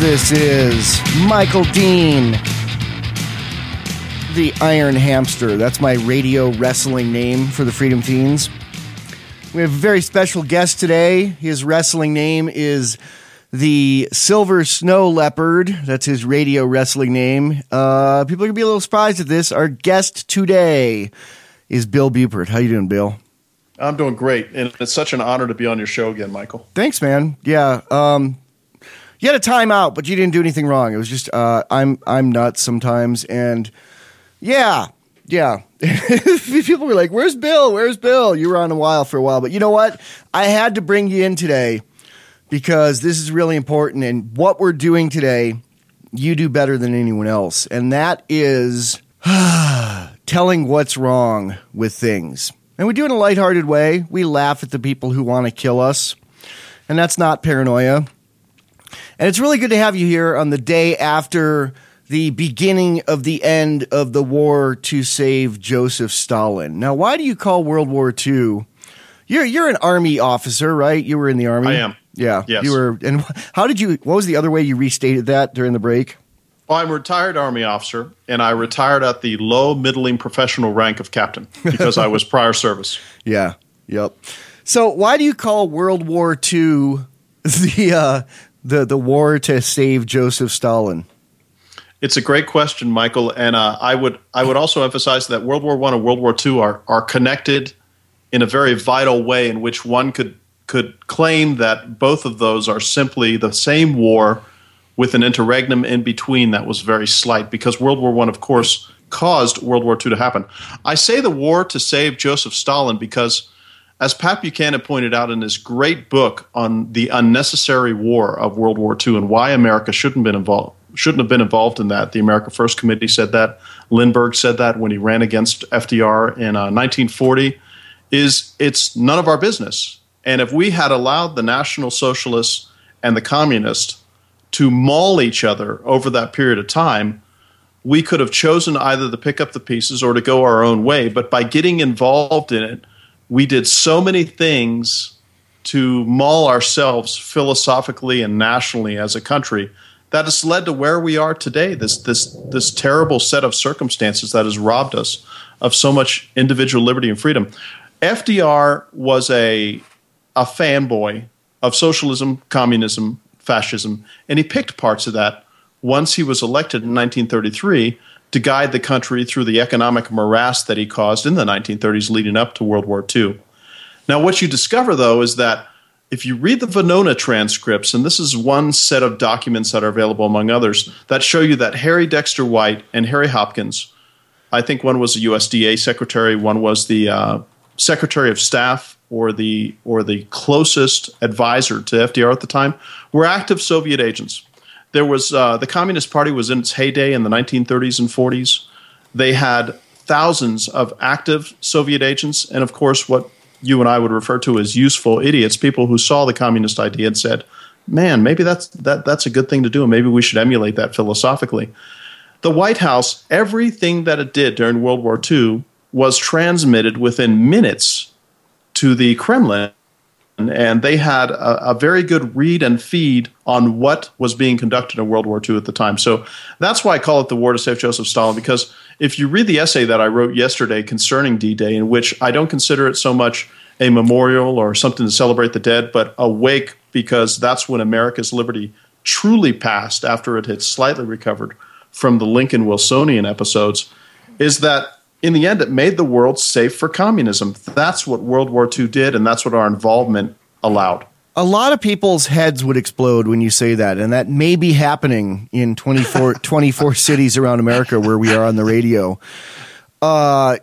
This is Michael Dean, the Iron Hamster. That's my radio wrestling name for the Freedom Fiends. We have a very special guest today. His wrestling name is the Silver Snow Leopard. That's his radio wrestling name. People are going to be a little surprised at this. Our guest today is Bill Buford. How you doing, Bill? I'm doing great, and it's such an honor to be on your show again, Michael. Thanks, man. Yeah, you had a timeout, but you didn't do anything wrong. It was just I'm nuts sometimes, and yeah. People were like, "Where's Bill? Where's Bill?" You were on for a while, but you know what? I had to bring you in today because this is really important, and what we're doing today, you do better than anyone else, and that is telling what's wrong with things. And we do it in a lighthearted way. We laugh at the people who want to kill us, and that's not paranoia. And it's really good to have you here on the day after the beginning of the end of the war to save Joseph Stalin. Now, why do you call World War II? You're an Army officer, right? You were in the Army? I am. Yeah. Yes. You were. And what was the other way you restated that during the break? Well, I'm a retired Army officer, and I retired at the low, middling professional rank of captain because I was prior service. Yeah. Yep. So why do you call World War II the war to save Joseph Stalin? It's a great question, Michael, and I would also emphasize that World War I and World War II are connected in a very vital way, in which one could claim that both of those are simply the same war with an interregnum in between that was very slight, because World War I, of course, caused World War II to happen. I say the war to save Joseph Stalin because, as Pat Buchanan pointed out in his great book on the unnecessary war of World War II and why America shouldn't have been involved in that, the America First Committee said that, Lindbergh said that when he ran against FDR in 1940, it's none of our business. And if we had allowed the National Socialists and the Communists to maul each other over that period of time, we could have chosen either to pick up the pieces or to go our own way. But by getting involved in it, we did so many things to maul ourselves philosophically and nationally as a country that has led to where we are today, this terrible set of circumstances that has robbed us of so much individual liberty and freedom. FDR was a fanboy of socialism, communism, fascism, and he picked parts of that once he was elected in 1933 to guide the country through the economic morass that he caused in the 1930s leading up to World War II. Now, what you discover, though, is that if you read the Venona transcripts, and this is one set of documents that are available among others, that show you that Harry Dexter White and Harry Hopkins, I think one was a USDA secretary, one was the Secretary of Staff or the closest advisor to FDR at the time, were active Soviet agents. There was the Communist Party was in its heyday in the 1930s and 40s. They had thousands of active Soviet agents, and of course, what you and I would refer to as useful idiots, people who saw the communist idea and said, "Man, maybe that's a good thing to do, and maybe we should emulate that philosophically." The White House, everything that it did during World War II was transmitted within minutes to the Kremlin, and they had a very good read and feed on what was being conducted in World War II at the time. So that's why I call it the war to save Joseph Stalin, because if you read the essay that I wrote yesterday concerning D-Day, in which I don't consider it so much a memorial or something to celebrate the dead, but a wake, because that's when America's liberty truly passed after it had slightly recovered from the Lincoln-Wilsonian episodes, is that in the end, it made the world safe for communism. That's what World War II did, and that's what our involvement allowed. A lot of people's heads would explode when you say that, and that may be happening in 24 cities around America where we are on the radio. But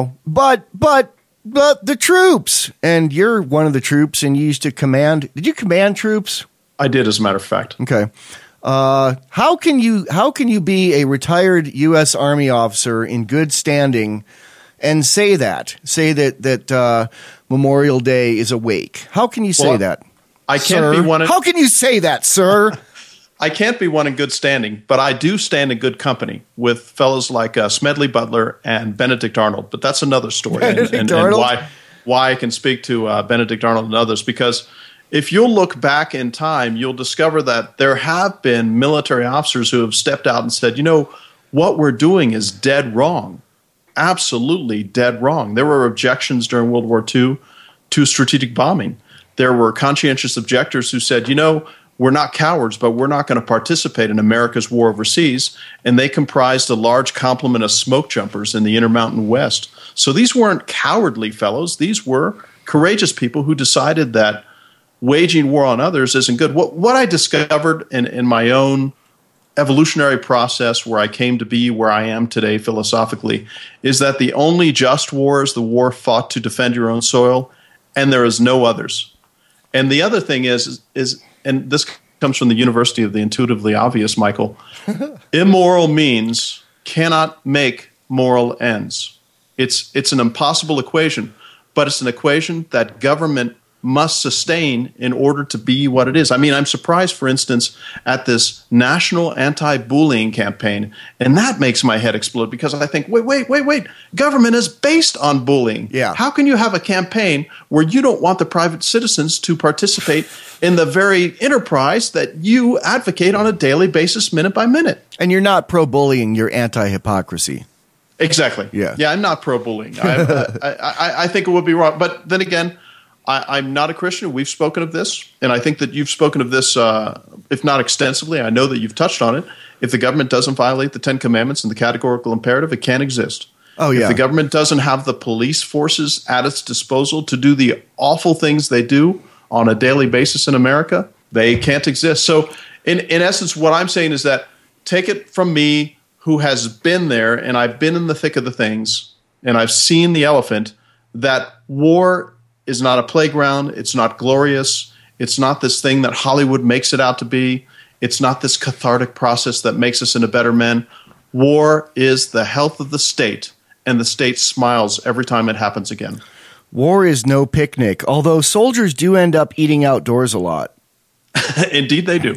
the troops, and you're one of the troops, and you used to command. Did you command troops? I did, as a matter of fact. Okay. How can you be a retired U.S. Army officer in good standing and say that Memorial Day is a wake? How can you say that? I can't be one. How can you say that, sir? I can't be one in good standing, but I do stand in good company with fellows like Smedley Butler and Benedict Arnold. But that's another story, and why I can speak to Benedict Arnold and others, because if you'll look back in time, you'll discover that there have been military officers who have stepped out and said, what we're doing is dead wrong. Absolutely dead wrong. There were objections during World War II to strategic bombing. There were conscientious objectors who said, we're not cowards, but we're not going to participate in America's war overseas. And they comprised a large complement of smoke jumpers in the Intermountain West. So these weren't cowardly fellows. These were courageous people who decided that waging war on others isn't good. What I discovered in my own evolutionary process where I came to be where I am today philosophically is that the only just war is the war fought to defend your own soil, and there is no others. And the other thing is and this comes from the University of the Intuitively Obvious, Michael, immoral means cannot make moral ends. It's an impossible equation, but it's an equation that government must sustain in order to be what it is. I mean, I'm surprised, for instance, at this national anti-bullying campaign, and that makes my head explode because I think, wait. Government is based on bullying. Yeah. How can you have a campaign where you don't want the private citizens to participate in the very enterprise that you advocate on a daily basis, minute by minute? And you're not pro-bullying, you're anti-hypocrisy. Exactly. Yeah. I'm not pro-bullying. I think it would be wrong. But then again, I'm not a Christian. We've spoken of this, and I think that you've spoken of this, if not extensively. I know that you've touched on it. If the government doesn't violate the Ten Commandments and the categorical imperative, it can't exist. Oh, yeah. If the government doesn't have the police forces at its disposal to do the awful things they do on a daily basis in America, they can't exist. So in essence, what I'm saying is that take it from me who has been there, and I've been in the thick of the things, and I've seen the elephant, that war is not a playground. It's not glorious. It's not this thing that Hollywood makes it out to be. It's not this cathartic process that makes us into better men. War is the health of the state, and the state smiles every time it happens again. War is no picnic, although soldiers do end up eating outdoors a lot. Indeed, they do.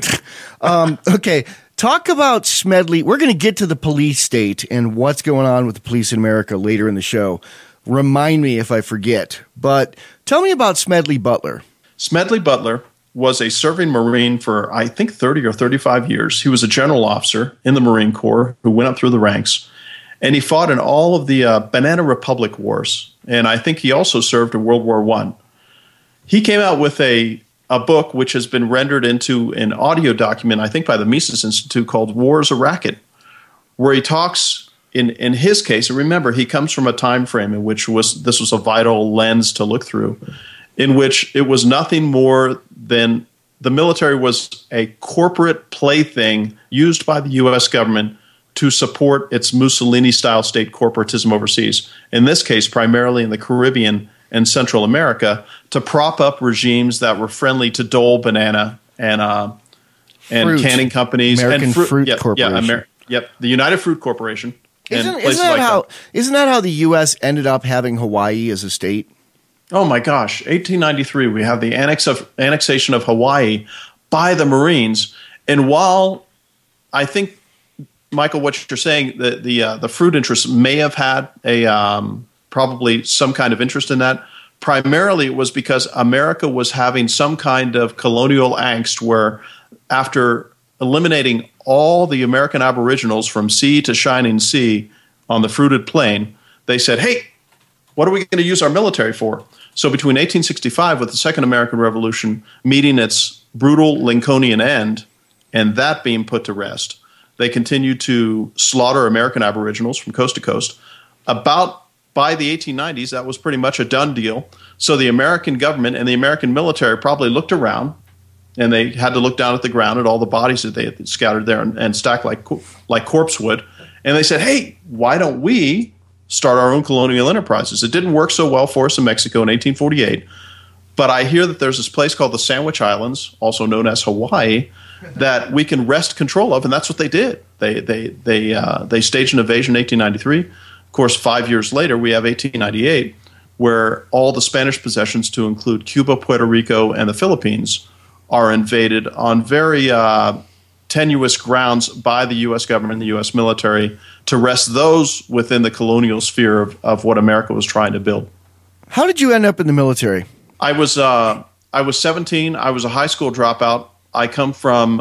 Okay, talk about Smedley. We're going to get to the police state and what's going on with the police in America later in the show. Remind me if I forget. But tell me about Smedley Butler. Smedley Butler was a serving Marine for, I think, 30 or 35 years. He was a general officer in the Marine Corps who went up through the ranks. And he fought in all of the Banana Republic Wars. And I think he also served in World War I. He came out with a book which has been rendered into an audio document, I think, by the Mises Institute called War is a Racket, where he talks in his case, and remember, he comes from a time frame in which this was a vital lens to look through, in which it was nothing more than the military was a corporate plaything used by the U.S. government to support its Mussolini-style state corporatism overseas, in this case primarily in the Caribbean and Central America, to prop up regimes that were friendly to Dole Banana and canning companies. American and Fruit Corporation. The United Fruit Corporation. Isn't that how the U.S. ended up having Hawaii as a state? Oh, my gosh. 1893, we have the annexation of Hawaii by the Marines. And while I think, Michael, what you're saying, the fruit interests may have had probably some kind of interest in that, primarily it was because America was having some kind of colonial angst where after eliminating all the American aboriginals from sea to shining sea on the fruited plain, they said, hey, what are we going to use our military for? So between 1865, with the Second American Revolution meeting its brutal Lincolnian end, and that being put to rest, they continued to slaughter American aboriginals from coast to coast. By the 1890s, that was pretty much a done deal. So the American government and the American military probably looked around, and they had to look down at the ground at all the bodies that they had scattered there and stacked like corpse wood. And they said, hey, why don't we start our own colonial enterprises? It didn't work so well for us in Mexico in 1848. But I hear that there's this place called the Sandwich Islands, also known as Hawaii, that we can wrest control of. And that's what they did. They staged an invasion in 1893. Of course, 5 years later, we have 1898, where all the Spanish possessions, to include Cuba, Puerto Rico, and the Philippines, are invaded on very tenuous grounds by the U.S. government and the U.S. military to wrest those within the colonial sphere of what America was trying to build. How did you end up in the military? I was I was 17. I was a high school dropout. I come from.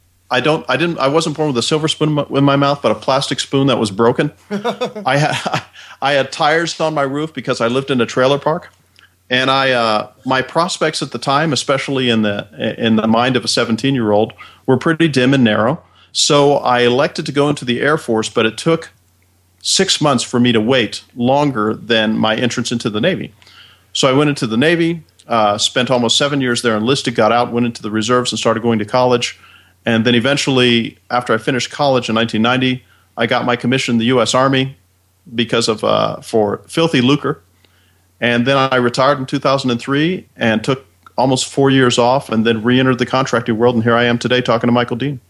I wasn't born with a silver spoon in my mouth, but a plastic spoon that was broken. I had tires on my roof because I lived in a trailer park, and my prospects at the time, especially in the mind of a 17-year-old, were pretty dim and narrow. So I elected to go into the Air Force, but it took 6 months for me to wait, longer than my entrance into the Navy. So I went into the Navy, spent almost 7 years there, enlisted, got out, went into the reserves, and started going to college. And then eventually, after I finished college in 1990, I got my commission in the U.S. Army because of for filthy lucre. And then I retired in 2003 and took almost 4 years off, and then re-entered the contracting world. And here I am today talking to Michael Dean.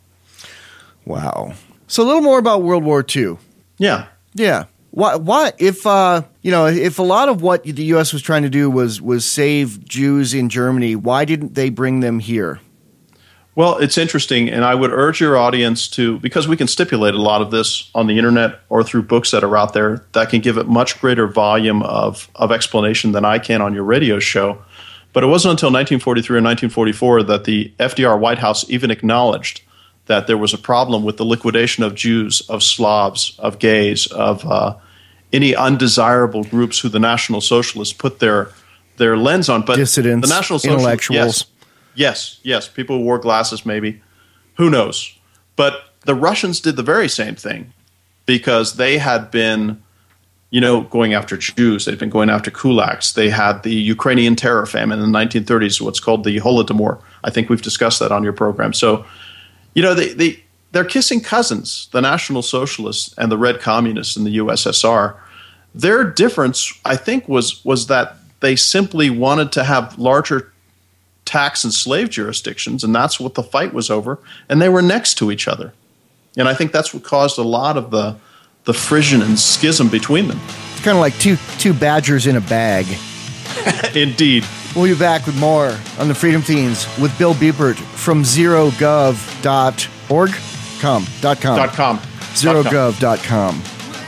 Wow. So a little more about World War II. Yeah. Yeah. Why if if a lot of what the U.S. was trying to do was save Jews in Germany, why didn't they bring them here? Well, it's interesting, and I would urge your audience to, because we can stipulate a lot of this on the internet or through books that are out there that can give it much greater volume of explanation than I can on your radio show. But it wasn't until 1943 or 1944 that the FDR White House even acknowledged that there was a problem with the liquidation of Jews, of Slavs, of gays, of any undesirable groups who the National Socialists put their lens on. But dissidents, the National intellectuals. Yes, people who wore glasses maybe. Who knows? But the Russians did the very same thing because they had been, going after Jews. They'd been going after kulaks. They had the Ukrainian terror famine in the 1930s, what's called the Holodomor. I think we've discussed that on your program. So, they're kissing cousins, the National Socialists and the Red Communists in the USSR. Their difference, I think, was that they simply wanted to have larger tax and slave jurisdictions, and that's what the fight was over, and they were next to each other. And I think that's what caused a lot of the frisson and schism between them. It's kind of like two badgers in a bag. Indeed. We'll be back with more on the Freedom Fiends with Bill Buppert from zerogov.org? .com. Zerogov.com.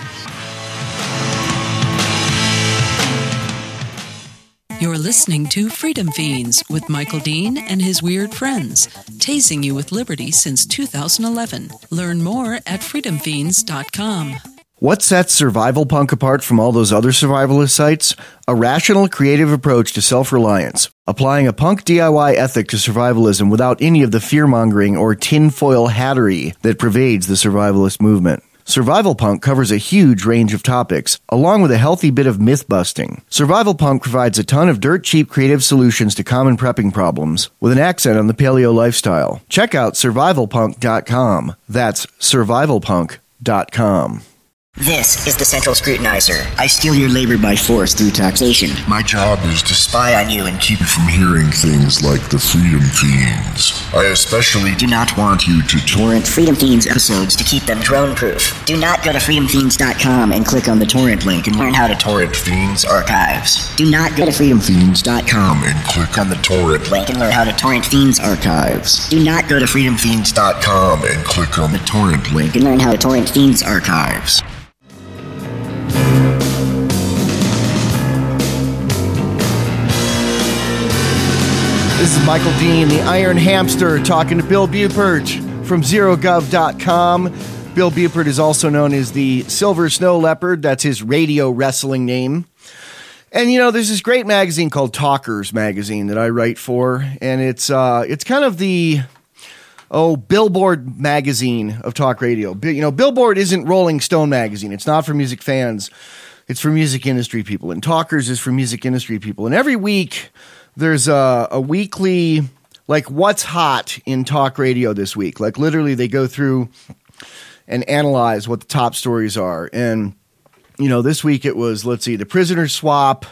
You're listening to Freedom Fiends with Michael Dean and his weird friends, tasing you with liberty since 2011. Learn more at freedomfiends.com. What sets Survival Punk apart from all those other survivalist sites? A rational, creative approach to self-reliance, applying a punk DIY ethic to survivalism without any of the fear-mongering or tinfoil hattery that pervades the survivalist movement. Survival Punk covers a huge range of topics, along with a healthy bit of myth-busting. Survival Punk provides a ton of dirt-cheap creative solutions to common prepping problems, with an accent on the paleo lifestyle. Check out survivalpunk.com. That's survivalpunk.com. This is the Central Scrutinizer. I steal your labor by force through taxation. My job is to Spy on you and keep keep you from hearing things like the Freedom Fiends. I especially do not want you to torrent Freedom Fiends episodes to keep them drone-proof. Do not go to freedomfiends.com and click on the torrent link and learn how to torrent Fiends archives. Do not go to freedomfiends.com and click on the torrent link and learn how to torrent Fiends archives. Do not go to freedomfiends.com and click on the torrent link and learn how to torrent Fiends archives. This is Michael Dean, the Iron Hamster, talking to Bill Buppert from zerogov.com. Bill Buppert is also known as the Silver Snow Leopard. That's his radio wrestling name. And, there's this great magazine called Talkers Magazine that I write for, and it's kind of the Billboard magazine of talk radio. Billboard isn't Rolling Stone magazine. It's not for music fans. It's for music industry people. And Talkers is for music industry people. And every week there's a weekly, what's hot in talk radio this week. Literally they go through and analyze what the top stories are. And, this week it was, the prisoner swap,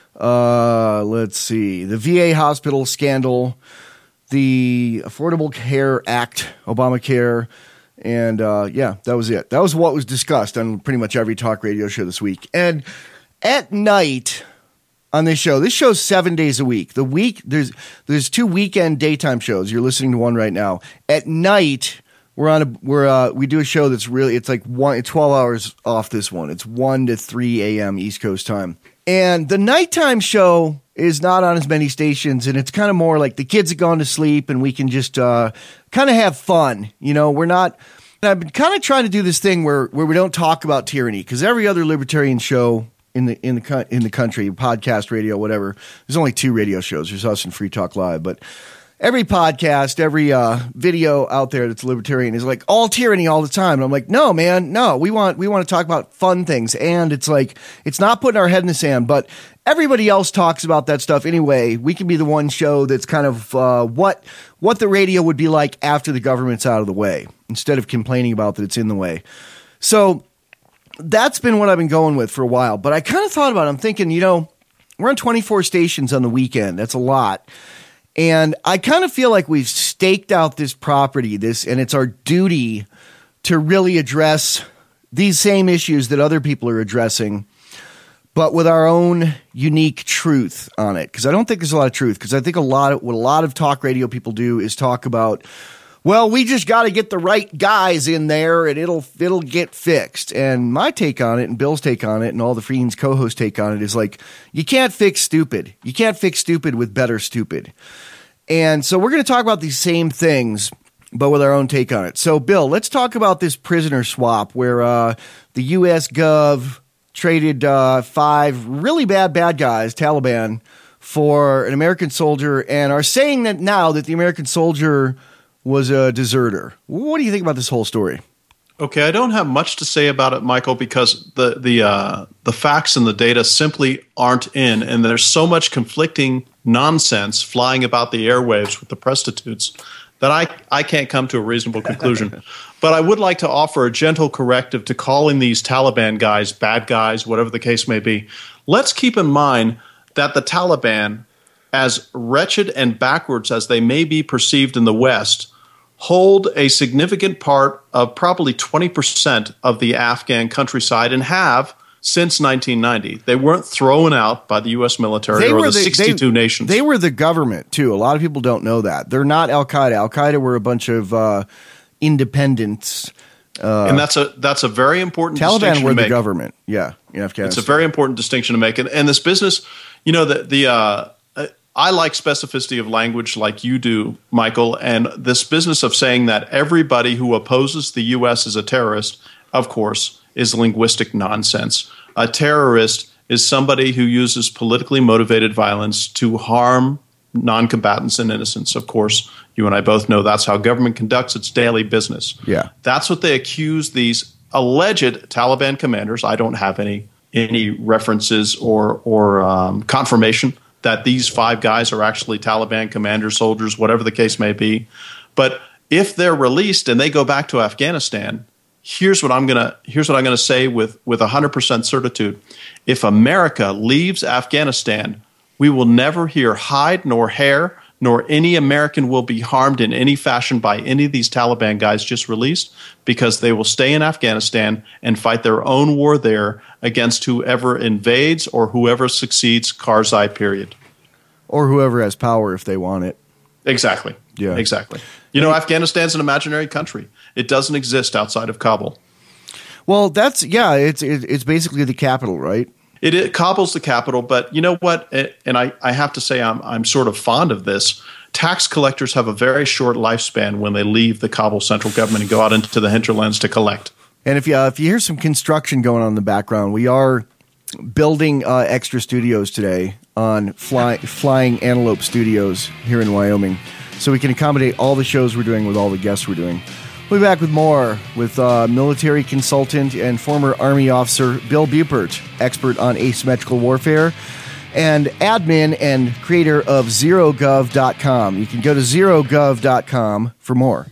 the VA hospital scandal, the Affordable Care Act, Obamacare, and that was it. That was what was discussed on pretty much every talk radio show this week. And at night on this show's 7 days a week. There's 2 weekend daytime shows. You're listening to one right now. At night, we do a show that's really, it's 12 hours off this one. It's 1 to 3 a.m. East Coast time. And the nighttime show is not on as many stations, and it's kind of more like the kids have gone to sleep and we can just kind of have fun. You know, we're not. I've been kind of trying to do this thing where we don't talk about tyranny, because every other libertarian show in the country, podcast, radio, whatever, there's only 2 radio shows. There's us and Free Talk Live, but every podcast, every video out there that's libertarian is like all tyranny all the time. And I'm like, no, man, no. We want to talk about fun things, and it's like it's not putting our head in the sand, but everybody else talks about that stuff anyway. We can be the one show that's kind of what the radio would be like after the government's out of the way, instead of complaining about that it's in the way. So that's been what I've been going with for a while. But I kind of thought about it. I'm thinking, you know, we're on 24 stations on the weekend. That's a lot. And I kind of feel like we've staked out this property, and it's our duty to really address these same issues that other people are addressing, but with our own unique truth on it. Because I don't think there's a lot of truth. Because I think what a lot of talk radio people do is talk about, well, we just got to get the right guys in there and it'll get fixed. And my take on it, and Bill's take on it, and all the Freedom's co-host take on it is like, you can't fix stupid. You can't fix stupid with better stupid. And so we're going to talk about these same things, but with our own take on it. So, Bill, let's talk about this prisoner swap where the U.S. Gov traded 5 really bad guys, Taliban, for an American soldier, and are saying that now that the American soldier was a deserter. What do you think about this whole story? Okay, I don't have much to say about it, Michael, because the facts and the data simply aren't in, and there's so much conflicting nonsense flying about the airwaves with the prostitutes that I can't come to a reasonable conclusion. But I would like to offer a gentle corrective to calling these Taliban guys bad guys, whatever the case may be. Let's keep in mind that the Taliban, as wretched and backwards as they may be perceived in the West, hold a significant part of probably 20% of the Afghan countryside, and have since 1990. They weren't thrown out by the U.S. military or the 62 nations. They were the government, too. A lot of people don't know that. They're not al-Qaeda. Al-Qaeda were a bunch of independents. And that's a very important Taliban distinction were to make. The government, yeah, in Afghanistan. It's a very important distinction to make. And this business, you know, I like specificity of language like you do, Michael, and this business of saying that everybody who opposes the U.S. is a terrorist, of course, is linguistic nonsense. A terrorist is somebody who uses politically motivated violence to harm non-combatants and innocents. Of course, you and I both know that's how government conducts its daily business. Yeah, that's what they accuse these alleged Taliban commanders. I don't have any references or confirmation that these 5 guys are actually Taliban commanders, soldiers, whatever the case may be. But if they're released and they go back to Afghanistan, here's what I'm gonna say with 100% certitude. If America leaves Afghanistan, we will never hear hide nor hair, nor any American will be harmed in any fashion by any of these Taliban guys just released, because they will stay in Afghanistan and fight their own war there against whoever invades or whoever succeeds, Karzai, period. Or whoever has power if they want it. Exactly. Yeah. Exactly. You know, Afghanistan's an imaginary country. It doesn't exist outside of Kabul. Well, it's basically the capital, right? Kabul's the capital, but you know what? And I have to say I'm sort of fond of this. Tax collectors have a very short lifespan when they leave the Kabul central government and go out into the hinterlands to collect. And if you hear some construction going on in the background, we are building extra studios today on Flying Antelope Studios here in Wyoming, so we can accommodate all the shows we're doing with all the guests we're doing. We'll be back with more with military consultant and former Army officer Bill Bupert, expert on asymmetrical warfare, and admin and creator of ZeroGov.com. You can go to ZeroGov.com for more.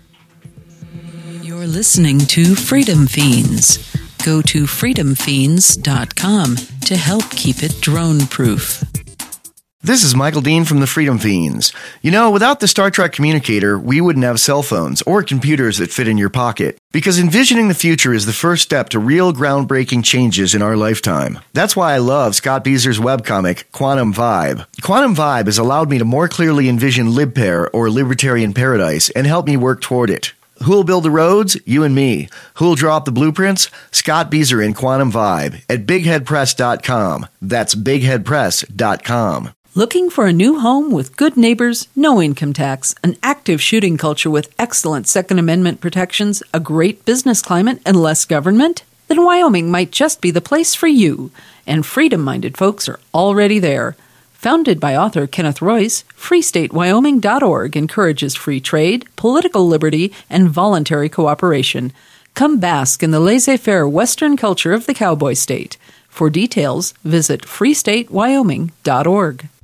You're listening to Freedom Fiends. Go to freedomfiends.com to help keep it drone-proof. This is Michael Dean from the Freedom Fiends. You know, without the Star Trek communicator, we wouldn't have cell phones or computers that fit in your pocket. Because envisioning the future is the first step to real groundbreaking changes in our lifetime. That's why I love Scott Beezer's webcomic, Quantum Vibe. Quantum Vibe has allowed me to more clearly envision LibPair, or Libertarian Paradise, and help me work toward it. Who'll build the roads? You and me. Who'll draw up the blueprints? Scott Beazer and Quantum Vibe at bigheadpress.com. That's bigheadpress.com. Looking for a new home with good neighbors, no income tax, an active shooting culture with excellent Second Amendment protections, a great business climate, and less government? Then Wyoming might just be the place for you. And freedom-minded folks are already there. Founded by author Kenneth Royce, freestatewyoming.org encourages free trade, political liberty, and voluntary cooperation. Come bask in the laissez-faire Western culture of the cowboy state. For details, visit freestatewyoming.org.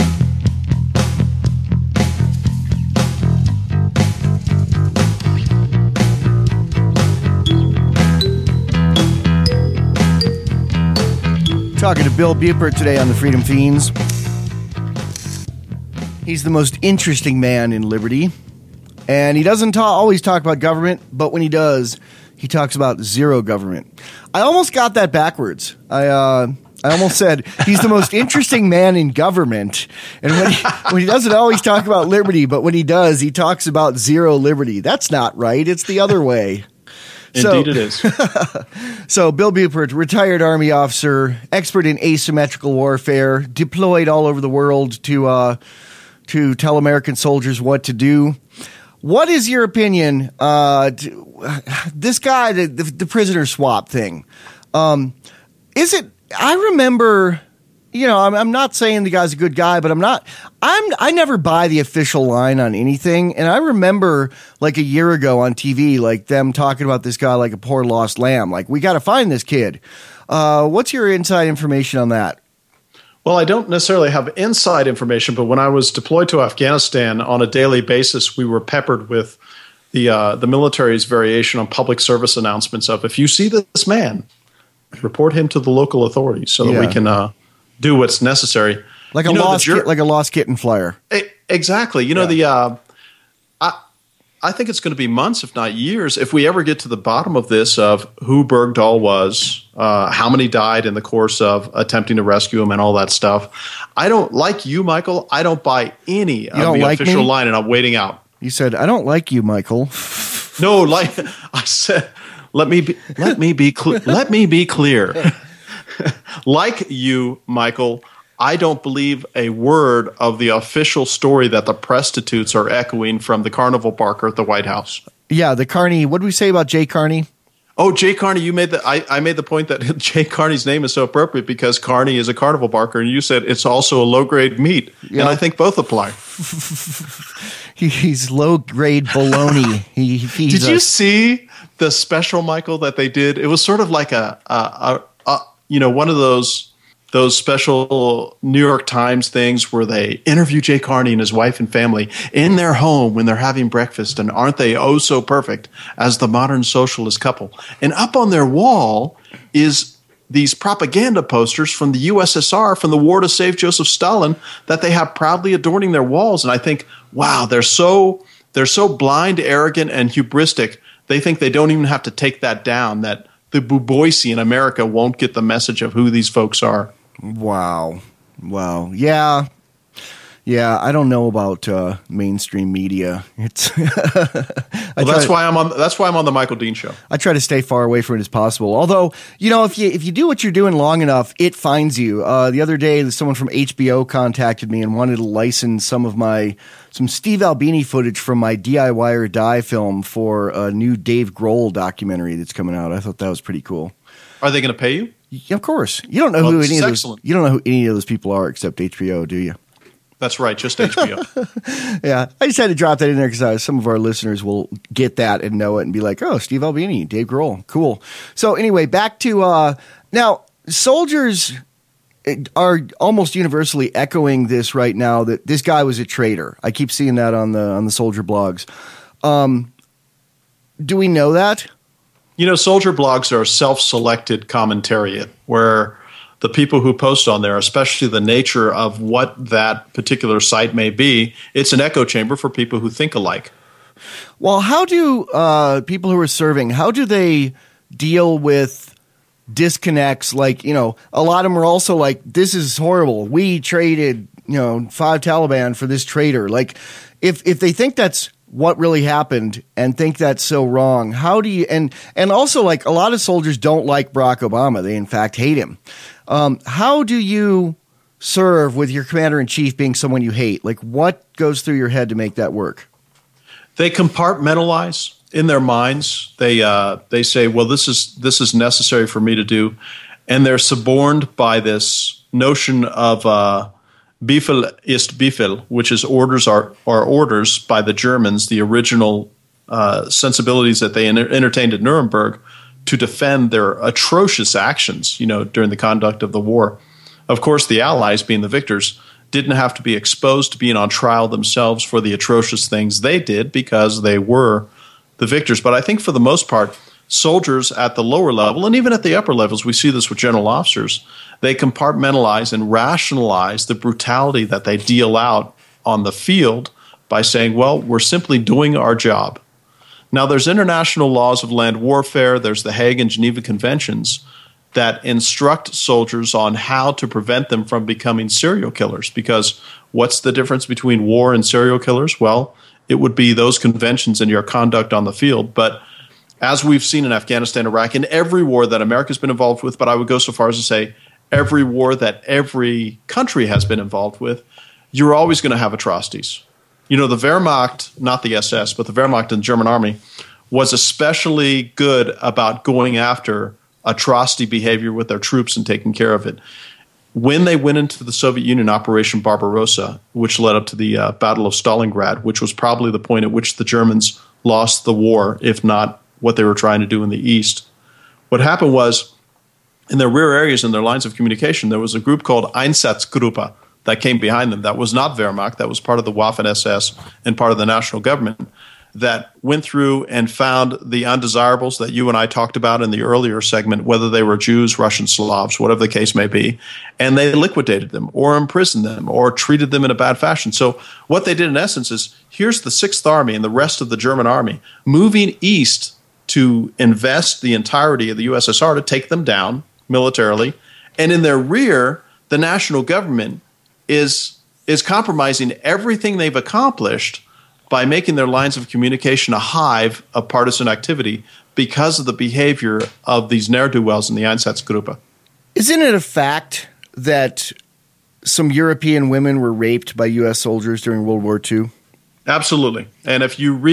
Talking to Bill Buford today on the Freedom Fiends. He's the most interesting man in Liberty. And he doesn't always talk about government, but when he does, he talks about zero government. I almost got that backwards. I almost said he's the most interesting man in government. And when he doesn't always talk about liberty, but when he does, he talks about zero liberty. That's not right. It's the other way. Indeed it is. So Bill Buford, retired Army officer, expert in asymmetrical warfare, deployed all over the world to tell American soldiers what to do. What is your opinion? This guy, the prisoner swap thing. Is it? I remember. I'm not saying the guy's a good guy, but I never buy the official line on anything. And I remember like a year ago on TV, like them talking about this guy like a poor lost lamb. Like, we got to find this kid. What's your inside information on that? Well, I don't necessarily have inside information, but when I was deployed to Afghanistan on a daily basis, we were peppered with the military's variation on public service announcements of, if you see this report him to the local authorities so that we can do what's necessary. Like a lost kitten flyer. Exactly. I think it's going to be months, if not years, if we ever get to the bottom of this, of who Bergdahl was, how many died in the course of attempting to rescue him, and all that stuff. I don't like you, Michael. I don't buy any of the official line, and I'm waiting out. You said, I don't like you, Michael. No, like I said, let me be clear. Like you, Michael, I don't believe a word of the official story that the prostitutes are echoing from the carnival barker at the White House. Yeah, the Carney. What did we say about Jay Carney? Oh, Jay Carney, you made I made the point that Jay Carney's name is so appropriate because Carney is a carnival barker, and you said it's also a low-grade meat. Yeah. And I think both apply. He's low-grade baloney. Did you see the special, Michael, that they did? It was sort of like one of those special New York Times things where they interview Jay Carney and his wife and family in their home when they're having breakfast, and aren't they oh so perfect as the modern socialist couple? And up on their wall is these propaganda posters from the USSR, from the war to save Joseph Stalin, that they have proudly adorning their walls. And I think, wow, they're so blind, arrogant, and hubristic. They think they don't even have to take that down, that the Buboisi in America won't get the message of who these folks are. Wow. Yeah. I don't know about mainstream media. It's that's why I'm on the Michael Dean Show. I try to stay far away from it as possible. Although, if you do what you're doing long enough, it finds you. The other day, someone from HBO contacted me and wanted to license some Steve Albini footage from my DIY or Die film for a new Dave Grohl documentary that's coming out. I thought that was pretty cool. Are they going to pay you? Yeah, of course. You don't know who any of those people are except HBO, do you? That's right, just HBO. Yeah, I just had to drop that in there because some of our listeners will get that and know it and be like, oh, Steve Albini, Dave Grohl, cool. So anyway, back to now, soldiers are almost universally echoing this right now, that this guy was a traitor. I keep seeing that on the soldier blogs. Do we know that? Soldier blogs are self-selected commentariat, where the people who post on there, especially the nature of what that particular site may be, it's an echo chamber for people who think alike. Well, how do people who are serving, how do they deal with disconnects? Like, a lot of them are also like, this is horrible. We traded, 5 Taliban for this traitor. Like, if they think that's what really happened and think that's so wrong. How do you and also like a lot of soldiers don't like Barack Obama. They in fact hate him. How do you serve with your commander in chief being someone you hate? Like what goes through your head to make that work? They compartmentalize in their minds. They say, well, this is necessary for me to do, and they're suborned by this notion of Befehl ist Befehl, which is orders are orders by the Germans, the original sensibilities that they entertained at Nuremberg to defend their atrocious actions, during the conduct of the war. Of course, the Allies, being the victors, didn't have to be exposed to being on trial themselves for the atrocious things they did because they were the victors. But I think for the most part, soldiers at the lower level, and even at the upper levels, we see this with general officers, they compartmentalize and rationalize the brutality that they deal out on the field by saying, well, we're simply doing our job. Now, there's international laws of land warfare. There's the Hague and Geneva Conventions that instruct soldiers on how to prevent them from becoming serial killers. Because what's the difference between war and serial killers? Well, it would be those conventions and your conduct on the field. But as we've seen in Afghanistan, Iraq, in every war that America's been involved with, but I would go so far as to say every war that every country has been involved with, you're always going to have atrocities. The Wehrmacht, not the SS, but the Wehrmacht in the German army, was especially good about going after atrocity behavior with their troops and taking care of it. When they went into the Soviet Union, Operation Barbarossa, which led up to the Battle of Stalingrad, which was probably the point at which the Germans lost the war, if not what they were trying to do in the East. What happened was, in their rear areas, in their lines of communication, there was a group called Einsatzgruppe that came behind them. That was not Wehrmacht. That was part of the Waffen-SS and part of the national government that went through and found the undesirables that you and I talked about in the earlier segment, whether they were Jews, Russian Slavs, whatever the case may be, and they liquidated them or imprisoned them or treated them in a bad fashion. So what they did in essence is, here's the Sixth Army and the rest of the German army moving east to invest the entirety of the USSR to take them down militarily. And in their rear, the national government is compromising everything they've accomplished by making their lines of communication a hive of partisan activity because of the behavior of these ne'er-do-wells in the Einsatzgruppe. Isn't it a fact that some European women were raped by U.S. soldiers during World War II? Absolutely. And if you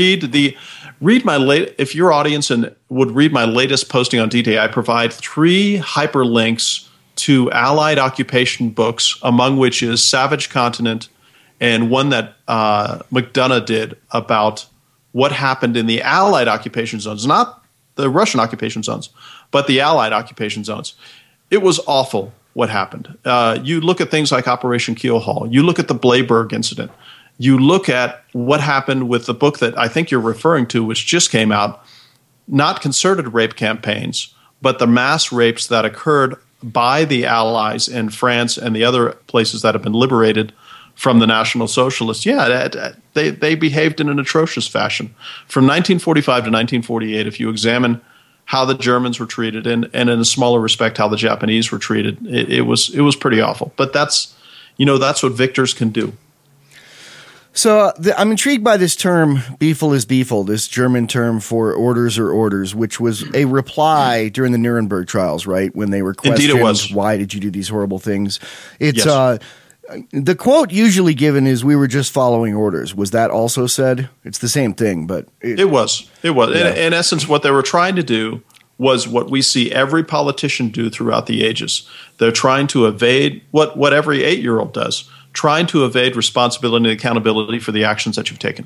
if your audience would read my latest posting on D-Day, I provide 3 hyperlinks to Allied occupation books, among which is Savage Continent, and one that McDonough did about what happened in the Allied occupation zones, not the Russian occupation zones, but the Allied occupation zones. It was awful what happened. You look at things like Operation Keelhaul. You look at the Bleiburg incident. You look at what happened with the book that I think you're referring to, which just came out, not concerted rape campaigns, but the mass rapes that occurred by the Allies in France and the other places that have been liberated from the National Socialists. Yeah, they behaved in an atrocious fashion. From 1945 to 1948, if you examine how the Germans were treated and in a smaller respect how the Japanese were treated, it was pretty awful. But that's what victors can do. So I'm intrigued by this term, Befehl ist Befehl, this German term for orders or orders, which was a reply during the Nuremberg trials, right? When they were questioned, indeed it was. Why did you do these horrible things? It's yes. The quote usually given is, "We were just following orders." Was that also said? It's the same thing, but it was. It was. Yeah. In essence, what they were trying to do was what we see every politician do throughout the ages. They're trying to evade what every 8-year-old does, trying to evade responsibility and accountability for the actions that you've taken.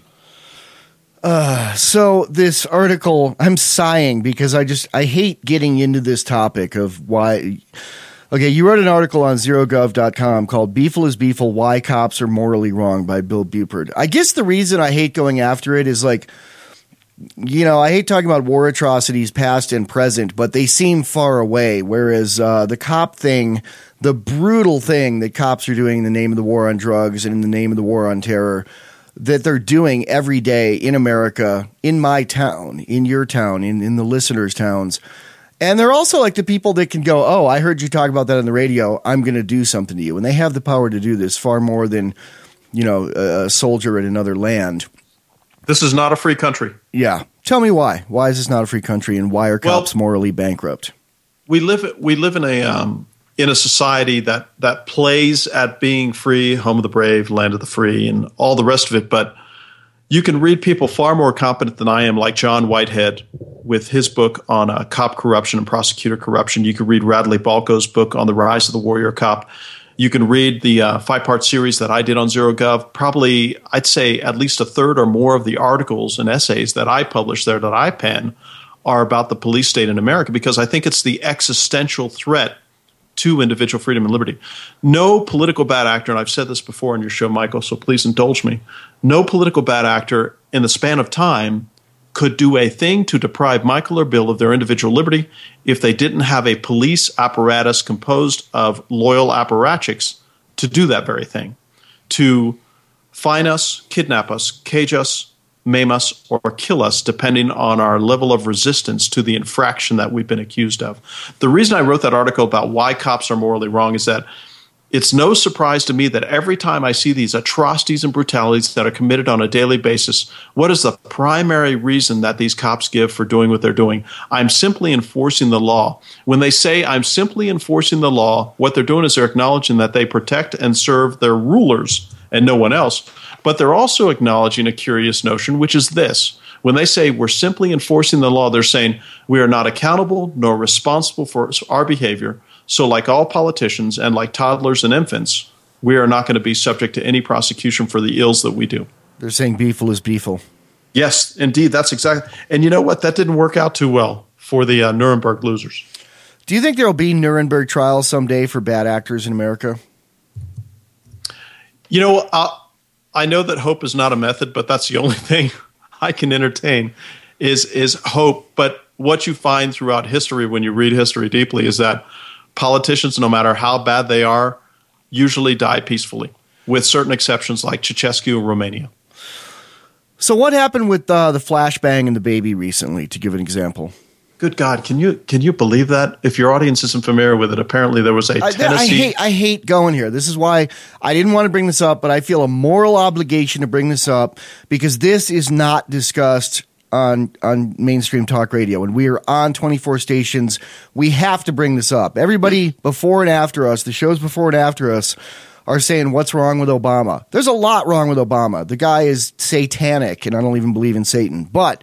So this article, I'm sighing because I hate getting into this topic of why. Okay, you wrote an article on zerogov.com called Befehl ist Befehl, Why Cops Are Morally Wrong by Bill Buford. I guess the reason I hate going after it is like, I hate talking about war atrocities past and present, but they seem far away, whereas the cop thing, the brutal thing that cops are doing in the name of the war on drugs and in the name of the war on terror, that they're doing every day in America, in my town, in your town, in the listeners' towns. And they're also like the people that can go, oh, I heard you talk about that on the radio. I'm going to do something to you. And they have the power to do this far more than, a soldier in another land. This is not a free country. Yeah. Tell me why. Why is this not a free country, and why are cops morally bankrupt? We live in a society that plays at being free, home of the brave, land of the free, and all the rest of it. But you can read people far more competent than I am, like John Whitehead, with his book on cop corruption and prosecutor corruption. You can read Radley Balco's book on the rise of the warrior cop. You can read the 5-part series that I did on ZeroGov. Probably, I'd say at least a third or more of the articles and essays that I publish there, that I pen, are about the police state in America, because I think it's the existential threat to individual freedom and liberty. No political bad actor, and I've said this before on your show, Michael, so please indulge me, no political bad actor in the span of time could do a thing to deprive Michael or Bill of their individual liberty if they didn't have a police apparatus composed of loyal apparatchiks to do that very thing, to fine us, kidnap us, cage us, maim us, or kill us, depending on our level of resistance to the infraction that we've been accused of. The reason I wrote that article about why cops are morally wrong is that it's no surprise to me that every time I see these atrocities and brutalities that are committed on a daily basis, what is the primary reason that these cops give for doing what they're doing? I'm simply enforcing the law. When they say I'm simply enforcing the law, what they're doing is they're acknowledging that they protect and serve their rulers and no one else. But they're also acknowledging a curious notion, which is this. When they say we're simply enforcing the law, they're saying we are not accountable nor responsible for our behavior. So like all politicians and like toddlers and infants, we are not going to be subject to any prosecution for the ills that we do. They're saying beeful is beeful. Yes, indeed. That's exactly. And you know what? That didn't work out too well for the Nuremberg losers. Do you think there will be Nuremberg trials someday for bad actors in America? You know, I know that hope is not a method, but that's the only thing I can entertain is hope. But what you find throughout history when you read history deeply is that politicians, no matter how bad they are, usually die peacefully, with certain exceptions like Ceausescu in Romania. So what happened with the flashbang and the baby recently, to give an example? Good God, can you believe that? If your audience isn't familiar with it, apparently there was a Tennessee... I hate going here. This is why I didn't want to bring this up, but I feel a moral obligation to bring this up because this is not discussed on mainstream talk radio. And we are on 24 stations. We have to bring this up. Everybody before and after us, the shows before and after us, are saying, what's wrong with Obama? There's a lot wrong with Obama. The guy is satanic, and I don't even believe in Satan. But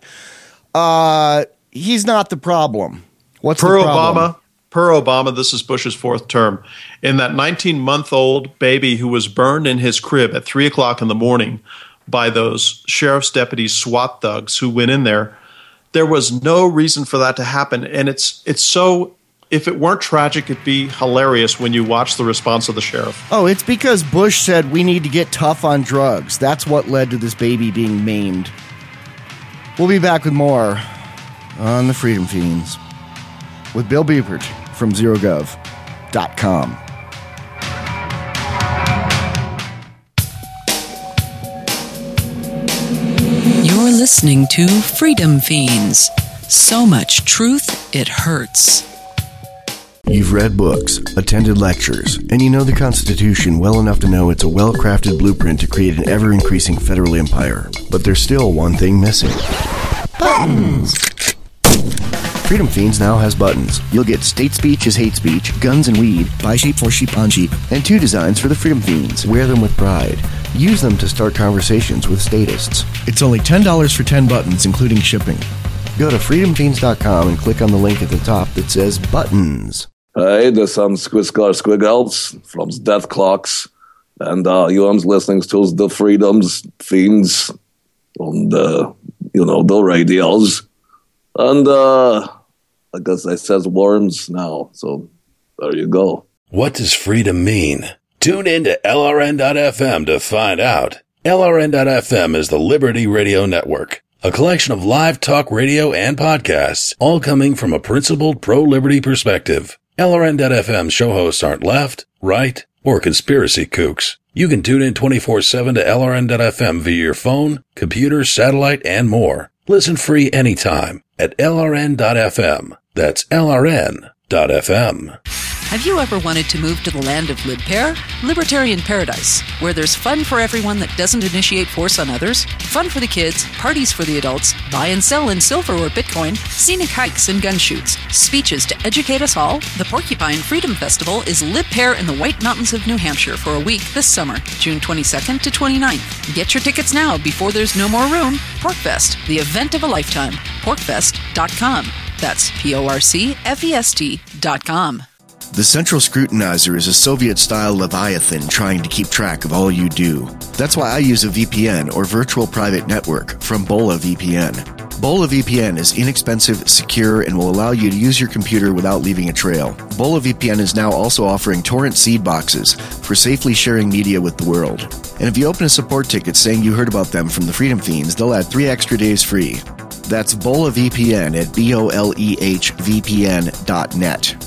he's not the problem. What's the problem? Per Obama, this is Bush's fourth term. In that 19-month-old baby who was burned in his crib at 3 o'clock in the morning by those sheriff's deputies, SWAT thugs who went in there, there was no reason for that to happen. And it's so, if it weren't tragic, it'd be hilarious when you watch the response of the sheriff. Oh, it's because Bush said we need to get tough on drugs. That's what led to this baby being maimed. We'll be back with more on the Freedom Fiends with Bill Buford from ZeroGov.com. You're listening to Freedom Fiends. So much truth, it hurts. You've read books, attended lectures, and you know the Constitution well enough to know it's a well-crafted blueprint to create an ever-increasing federal empire. But there's still one thing missing. Buttons! Freedom Fiends now has buttons. You'll get state speech is hate speech, guns and weed, buy sheep for sheep on sheep, and 2 designs for the Freedom Fiends. Wear them with pride. Use them to start conversations with statists. It's only $10 for 10 buttons, including shipping. Go to freedomfiends.com and click on the link at the top that says buttons. Hey, there's some Squiggles from Death Clocks, and you're listening to the Freedoms Fiends on the, the radios. And I guess I says worms now, so there you go. What does freedom mean? Tune in to LRN.FM to find out. LRN.FM is the Liberty Radio Network, a collection of live talk radio and podcasts, all coming from a principled pro-liberty perspective. LRN.FM show hosts aren't left, right, or conspiracy kooks. You can tune in 24/7 to LRN.FM via your phone, computer, satellite, and more. Listen free anytime at LRN.FM. That's LRN.FM. LRN.FM. Have you ever wanted to move to the land of Libpair? Libertarian paradise, where there's fun for everyone that doesn't initiate force on others, fun for the kids, parties for the adults, buy and sell in silver or Bitcoin, scenic hikes and gun shoots, speeches to educate us all. The Porcupine Freedom Festival is Libpair in the White Mountains of New Hampshire for a week this summer, June 22nd to 29th. Get your tickets now before there's no more room. PorcFest, the event of a lifetime. PorcFest.com. That's PorcFest.com. The Central Scrutinizer is a Soviet-style Leviathan trying to keep track of all you do. That's why I use a VPN, or virtual private network, from Bola VPN. Bola VPN is inexpensive, secure, and will allow you to use your computer without leaving a trail. Bola VPN is now also offering torrent seed boxes for safely sharing media with the world. And if you open a support ticket saying you heard about them from the Freedom Fiends, they'll add 3 extra days free. That's Bola VPN at BOLEHVPN.net.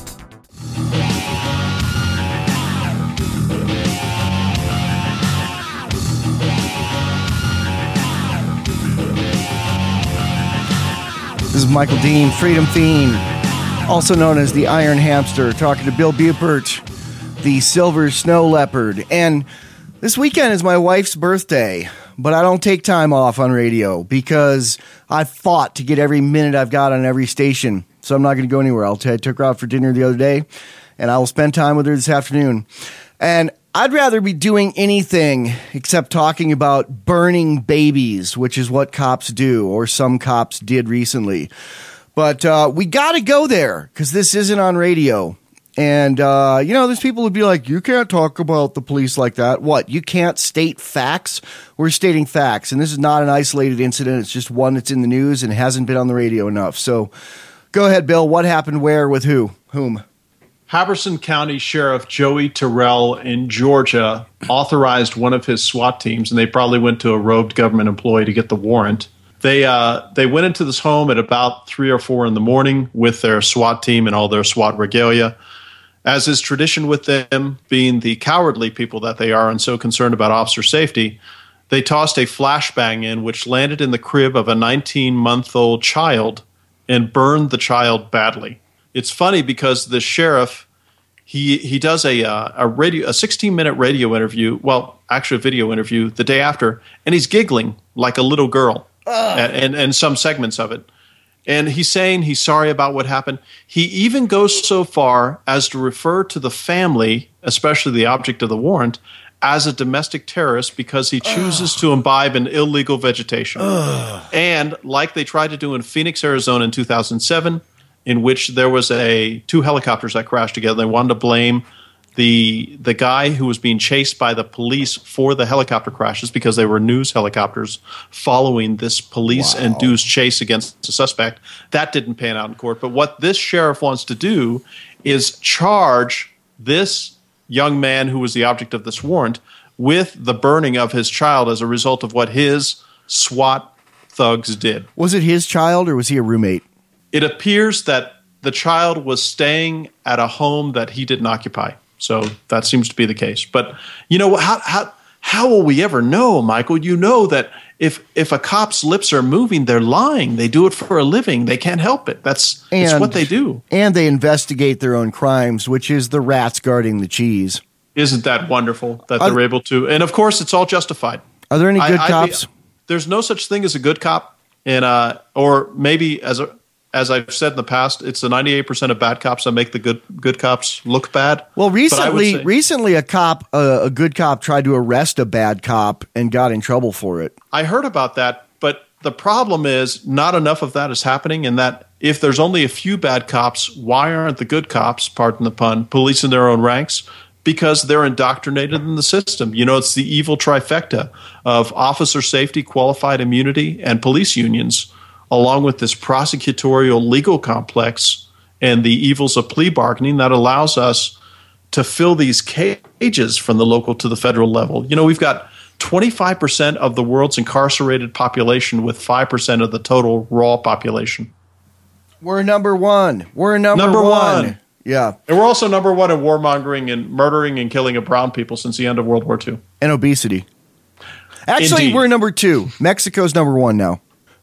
This is Michael Dean, Freedom Fiend, also known as the Iron Hamster, talking to Bill Bupert, the Silver Snow Leopard. And this weekend is my wife's birthday, but I don't take time off on radio because I've fought to get every minute I've got on every station. So I'm not going to go anywhere. I took her out for dinner the other day, and I will spend time with her this afternoon. And I'd rather be doing anything except talking about burning babies, which is what cops do, or some cops did recently. But we got to go there because this isn't on radio. And, there's people who'd be like, you can't talk about the police like that. What? You can't state facts? We're stating facts. And this is not an isolated incident. It's just one that's in the news and hasn't been on the radio enough. So go ahead, Bill. What happened where with whom? Haberson County Sheriff Joey Terrell in Georgia authorized one of his SWAT teams, and they probably went to a robed government employee to get the warrant. They went into this home at about 3 or 4 in the morning with their SWAT team and all their SWAT regalia. As is tradition with them, being the cowardly people that they are and so concerned about officer safety, they tossed a flashbang in which landed in the crib of a 19-month-old child and burned the child badly. It's funny because the sheriff, he does a 16-minute radio interview, well, actually a video interview the day after, and he's giggling like a little girl and some segments of it. And he's saying he's sorry about what happened. He even goes so far as to refer to the family, especially the object of the warrant, as a domestic terrorist because he chooses to imbibe in illegal vegetation. And like they tried to do in Phoenix, Arizona in 2007, in which there was 2 helicopters that crashed together. They wanted to blame the guy who was being chased by the police for the helicopter crashes because they were news helicopters following this police-induced chase against the suspect. That didn't pan out in court. But what this sheriff wants to do is charge this young man who was the object of this warrant with the burning of his child as a result of what his SWAT thugs did. Was it his child or was he a roommate? It appears that the child was staying at a home that he didn't occupy. So that seems to be the case. But, how will we ever know, Michael? You know that if a cop's lips are moving, they're lying. They do it for a living. They can't help it. It's what they do. And they investigate their own crimes, which is the rats guarding the cheese. Isn't that wonderful that they're able to? And, of course, it's all justified. Are there any good cops? There's no such thing as a good cop. And or maybe as I've said in the past, it's the 98% of bad cops that make the good cops look bad. Well, recently a good cop tried to arrest a bad cop and got in trouble for it. I heard about that, but the problem is not enough of that is happening, and that if there's only a few bad cops, why aren't the good cops, pardon the pun, policing their own ranks? Because they're indoctrinated in the system. It's the evil trifecta of officer safety, qualified immunity, and police unions, along with this prosecutorial legal complex and the evils of plea bargaining that allows us to fill these cages from the local to the federal level. We've got 25% of the world's incarcerated population with 5% of the total raw population. We're number one. We're number one. Yeah. And we're also number one in warmongering and murdering and killing of brown people since the end of World War II. And obesity. Actually, Indeed. We're number 2. Mexico's number 1 now.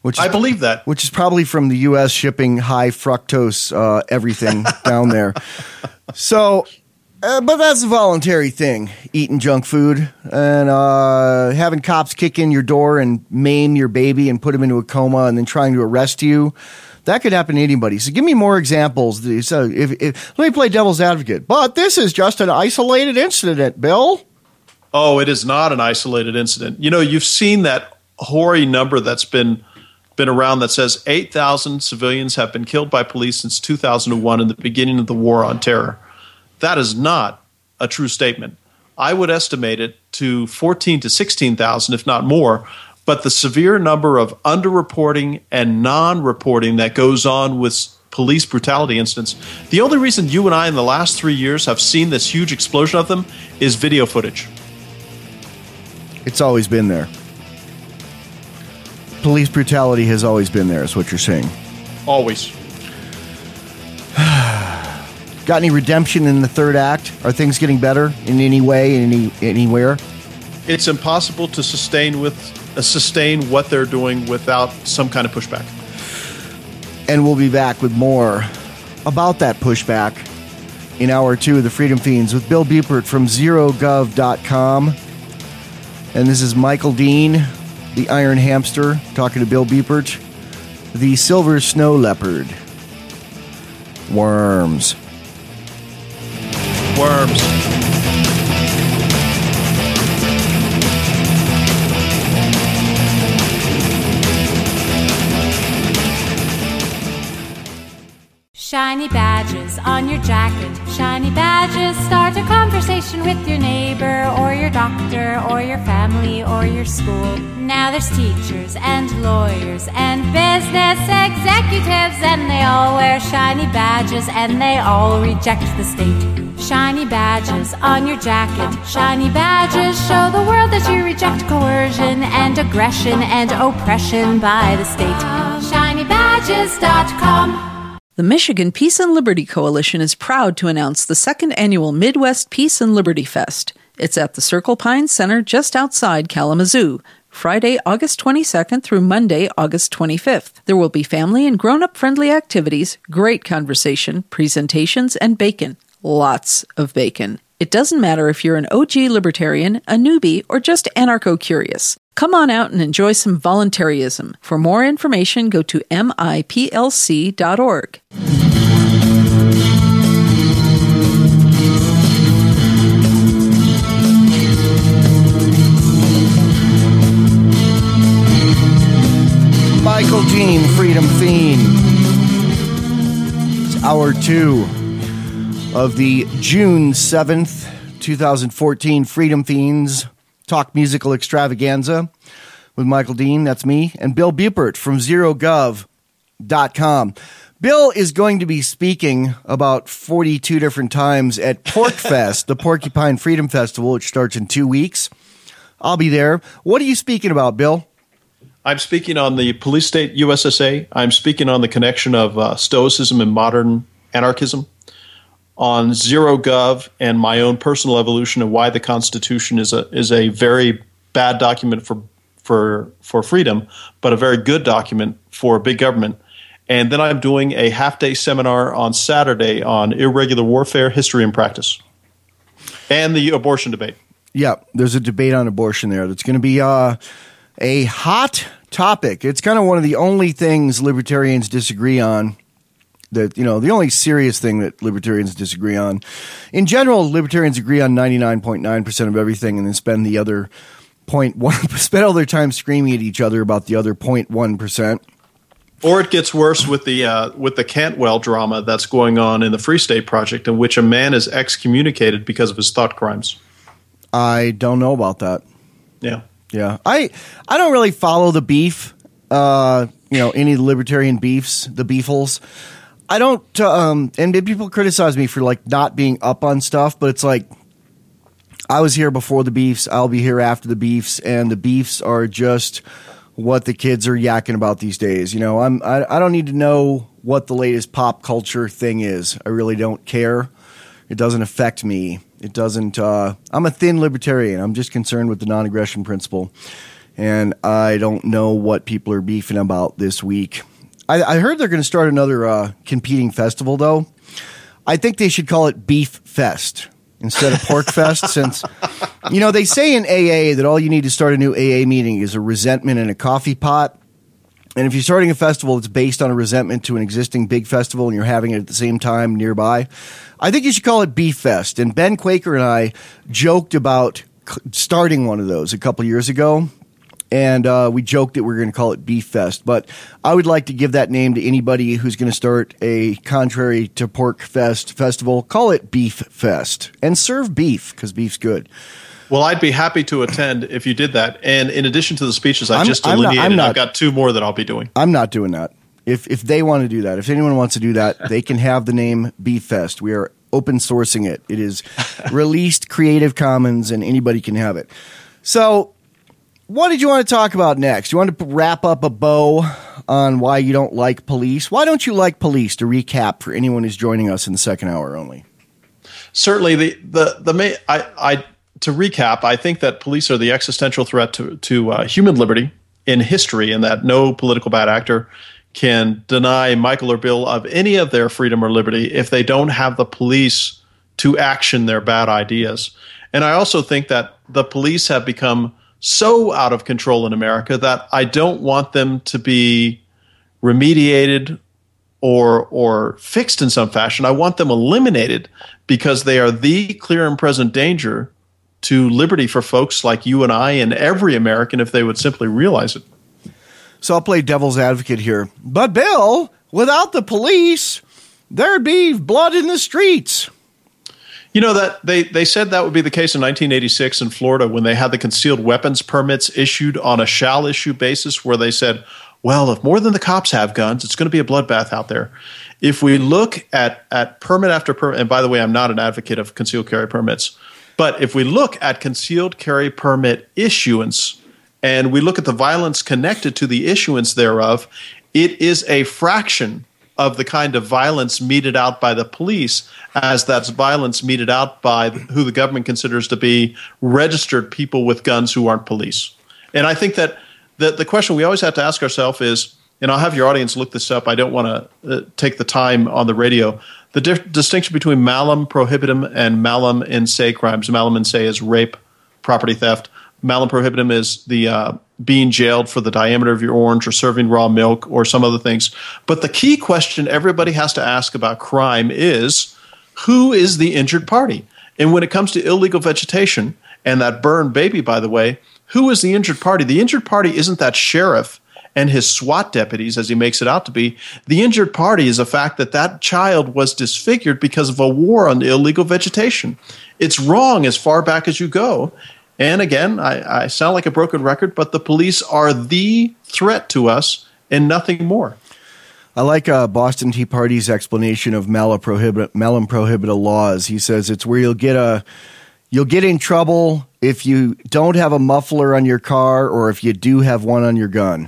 I believe that. Which is probably from the U.S. shipping high fructose everything down there. So, but that's a voluntary thing, eating junk food and having cops kick in your door and maim your baby and put him into a coma and then trying to arrest you. That could happen to anybody. So give me more examples. So let me play devil's advocate. But this is just an isolated incident, Bill. Oh, it is not an isolated incident. You know, you've seen that hoary number that's been around that says 8,000 civilians have been killed by police since 2001 in the beginning of the war on terror. That is not a true statement. I would estimate it to 14 to 16,000, if not more. But the severe number of underreporting and non-reporting that goes on with police brutality incidents, the only reason you and I in the last 3 years have seen this huge explosion of them is video footage. It's always been there. Police brutality has always been there, is what you're saying. Always. Got any redemption in the third act? Are things getting better in any way, anywhere? It's impossible to sustain what they're doing without some kind of pushback. And we'll be back with more about that pushback in hour 2 of the Freedom Fiends with Bill Bupert from ZeroGov.com. And this is Michael Dean, the Iron Hamster, talking to Bill Bupert, the Silver Snow Leopard. Worms. Shiny badges on your jacket. Shiny badges start a conversation with your neighbor or your doctor or your family or your school. Now there's teachers and lawyers and business executives, and they all wear shiny badges and they all reject the state. Shiny badges on your jacket. Shiny badges show the world that you reject coercion and aggression and oppression by the state. ShinyBadges.com. The Michigan Peace and Liberty Coalition is proud to announce the second annual Midwest Peace and Liberty Fest. It's at the Circle Pines Center just outside Kalamazoo, Friday, August 22nd through Monday, August 25th. There will be family and grown-up friendly activities, great conversation, presentations, and bacon. Lots of bacon. It doesn't matter if you're an OG libertarian, a newbie, or just anarcho-curious. Come on out and enjoy some voluntarism. For more information, go to miplc.org. Michael Dean, Freedom Fiend. It's hour 2 of the June 7th, 2014 Freedom Fiends Talk Musical Extravaganza with Michael Dean, that's me, and Bill Bupert from ZeroGov.com. Bill is going to be speaking about 42 different times at PorcFest, the Porcupine Freedom Festival, which starts in 2 weeks. I'll be there. What are you speaking about, Bill? I'm speaking on the police state USSA. I'm speaking on the connection of Stoicism and modern anarchism, on ZeroGov and my own personal evolution and why the Constitution is a very bad document for freedom, but a very good document for big government. And then I'm doing a half-day seminar on Saturday on irregular warfare, history, and practice, and the abortion debate. Yeah, there's a debate on abortion there that's going to be a hot topic. It's kind of one of the only things libertarians disagree on. That, you know, the only serious thing that libertarians disagree on. In general, libertarians agree on 99.9% of everything and then spend the other 0.1%, spend all their time screaming at each other about the other 0.1%. Or it gets worse with the Cantwell drama that's going on in the Free State Project, in which a man is excommunicated because of his thought crimes. I don't know about that. Yeah. I don't really follow the beef, any libertarian beefs, the beefles. I don't, and people criticize me for like not being up on stuff, but it's like, I was here before the beefs, I'll be here after the beefs, and the beefs are just what the kids are yakking about these days. You know, I don't need to know what the latest pop culture thing is. I really don't care. It doesn't affect me. It doesn't, I'm a thin libertarian. I'm just concerned with the non-aggression principle. and I don't know what people are beefing about this week. I heard they're going to start another competing festival, though. I think they should call it Beef Fest instead of Pork Fest, since, they say in AA that all you need to start a new AA meeting is a resentment and a coffee pot. And if you're starting a festival that's based on a resentment to an existing big festival and you're having it at the same time nearby, I think you should call it Beef Fest. And Ben Quaker and I joked about starting one of those a couple years ago. And we joked that we were going to call it Beef Fest. But I would like to give that name to anybody who's going to start a contrary to Pork Fest festival. Call it Beef Fest and serve beef, because beef's good. Well, I'd be happy to attend if you did that. And in addition to the speeches I just delineated, I've got 2 more that I'll be doing. I'm not doing that. If they want to do that, if anyone wants to do that, they can have the name Beef Fest. We are open sourcing it. It is released Creative Commons, and anybody can have it. So what did you want to talk about next? You want to wrap up a bow on why you don't like police? Why don't you like police, to recap for anyone who's joining us in the second hour only? Certainly, to recap, I think that police are the existential threat to human liberty in history, and that no political bad actor can deny Michael or Bill of any of their freedom or liberty if they don't have the police to action their bad ideas. And I also think that the police have become so out of control in America that I don't want them to be remediated or fixed in some fashion. I want them eliminated, because they are the clear and present danger to liberty for folks like you and I and every American if they would simply realize it. So I'll play devil's advocate here. But Bill, without the police, there'd be blood in the streets. That they said that would be the case in 1986 in Florida when they had the concealed weapons permits issued on a shall issue basis, where they said, well, if more than the cops have guns, it's going to be a bloodbath out there. If we look at permit after permit, and by the way, I'm not an advocate of concealed carry permits, but if we look at concealed carry permit issuance and we look at the violence connected to the issuance thereof, it is a fraction of the kind of violence meted out by the police as that's violence meted out by who the government considers to be registered people with guns who aren't police. And I think that the question we always have to ask ourselves is, and I'll have your audience look this up, I don't want to take the time on the radio, the distinction between malum prohibitum and malum in se crimes. Malum in se is rape, property theft. Malum prohibitum is the being jailed for the diameter of your orange or serving raw milk or some other things. But the key question everybody has to ask about crime is, who is the injured party? And when it comes to illegal vegetation and that burned baby, by the way, who is the injured party? The injured party isn't that sheriff and his SWAT deputies, as he makes it out to be. The injured party is the fact that that child was disfigured because of a war on illegal vegetation. It's wrong as far back as you go. And again, I sound like a broken record, but the police are the threat to us and nothing more. I like Boston Tea Party's explanation of malum prohibita laws. He says it's where you'll get in trouble if you don't have a muffler on your car or if you do have one on your gun.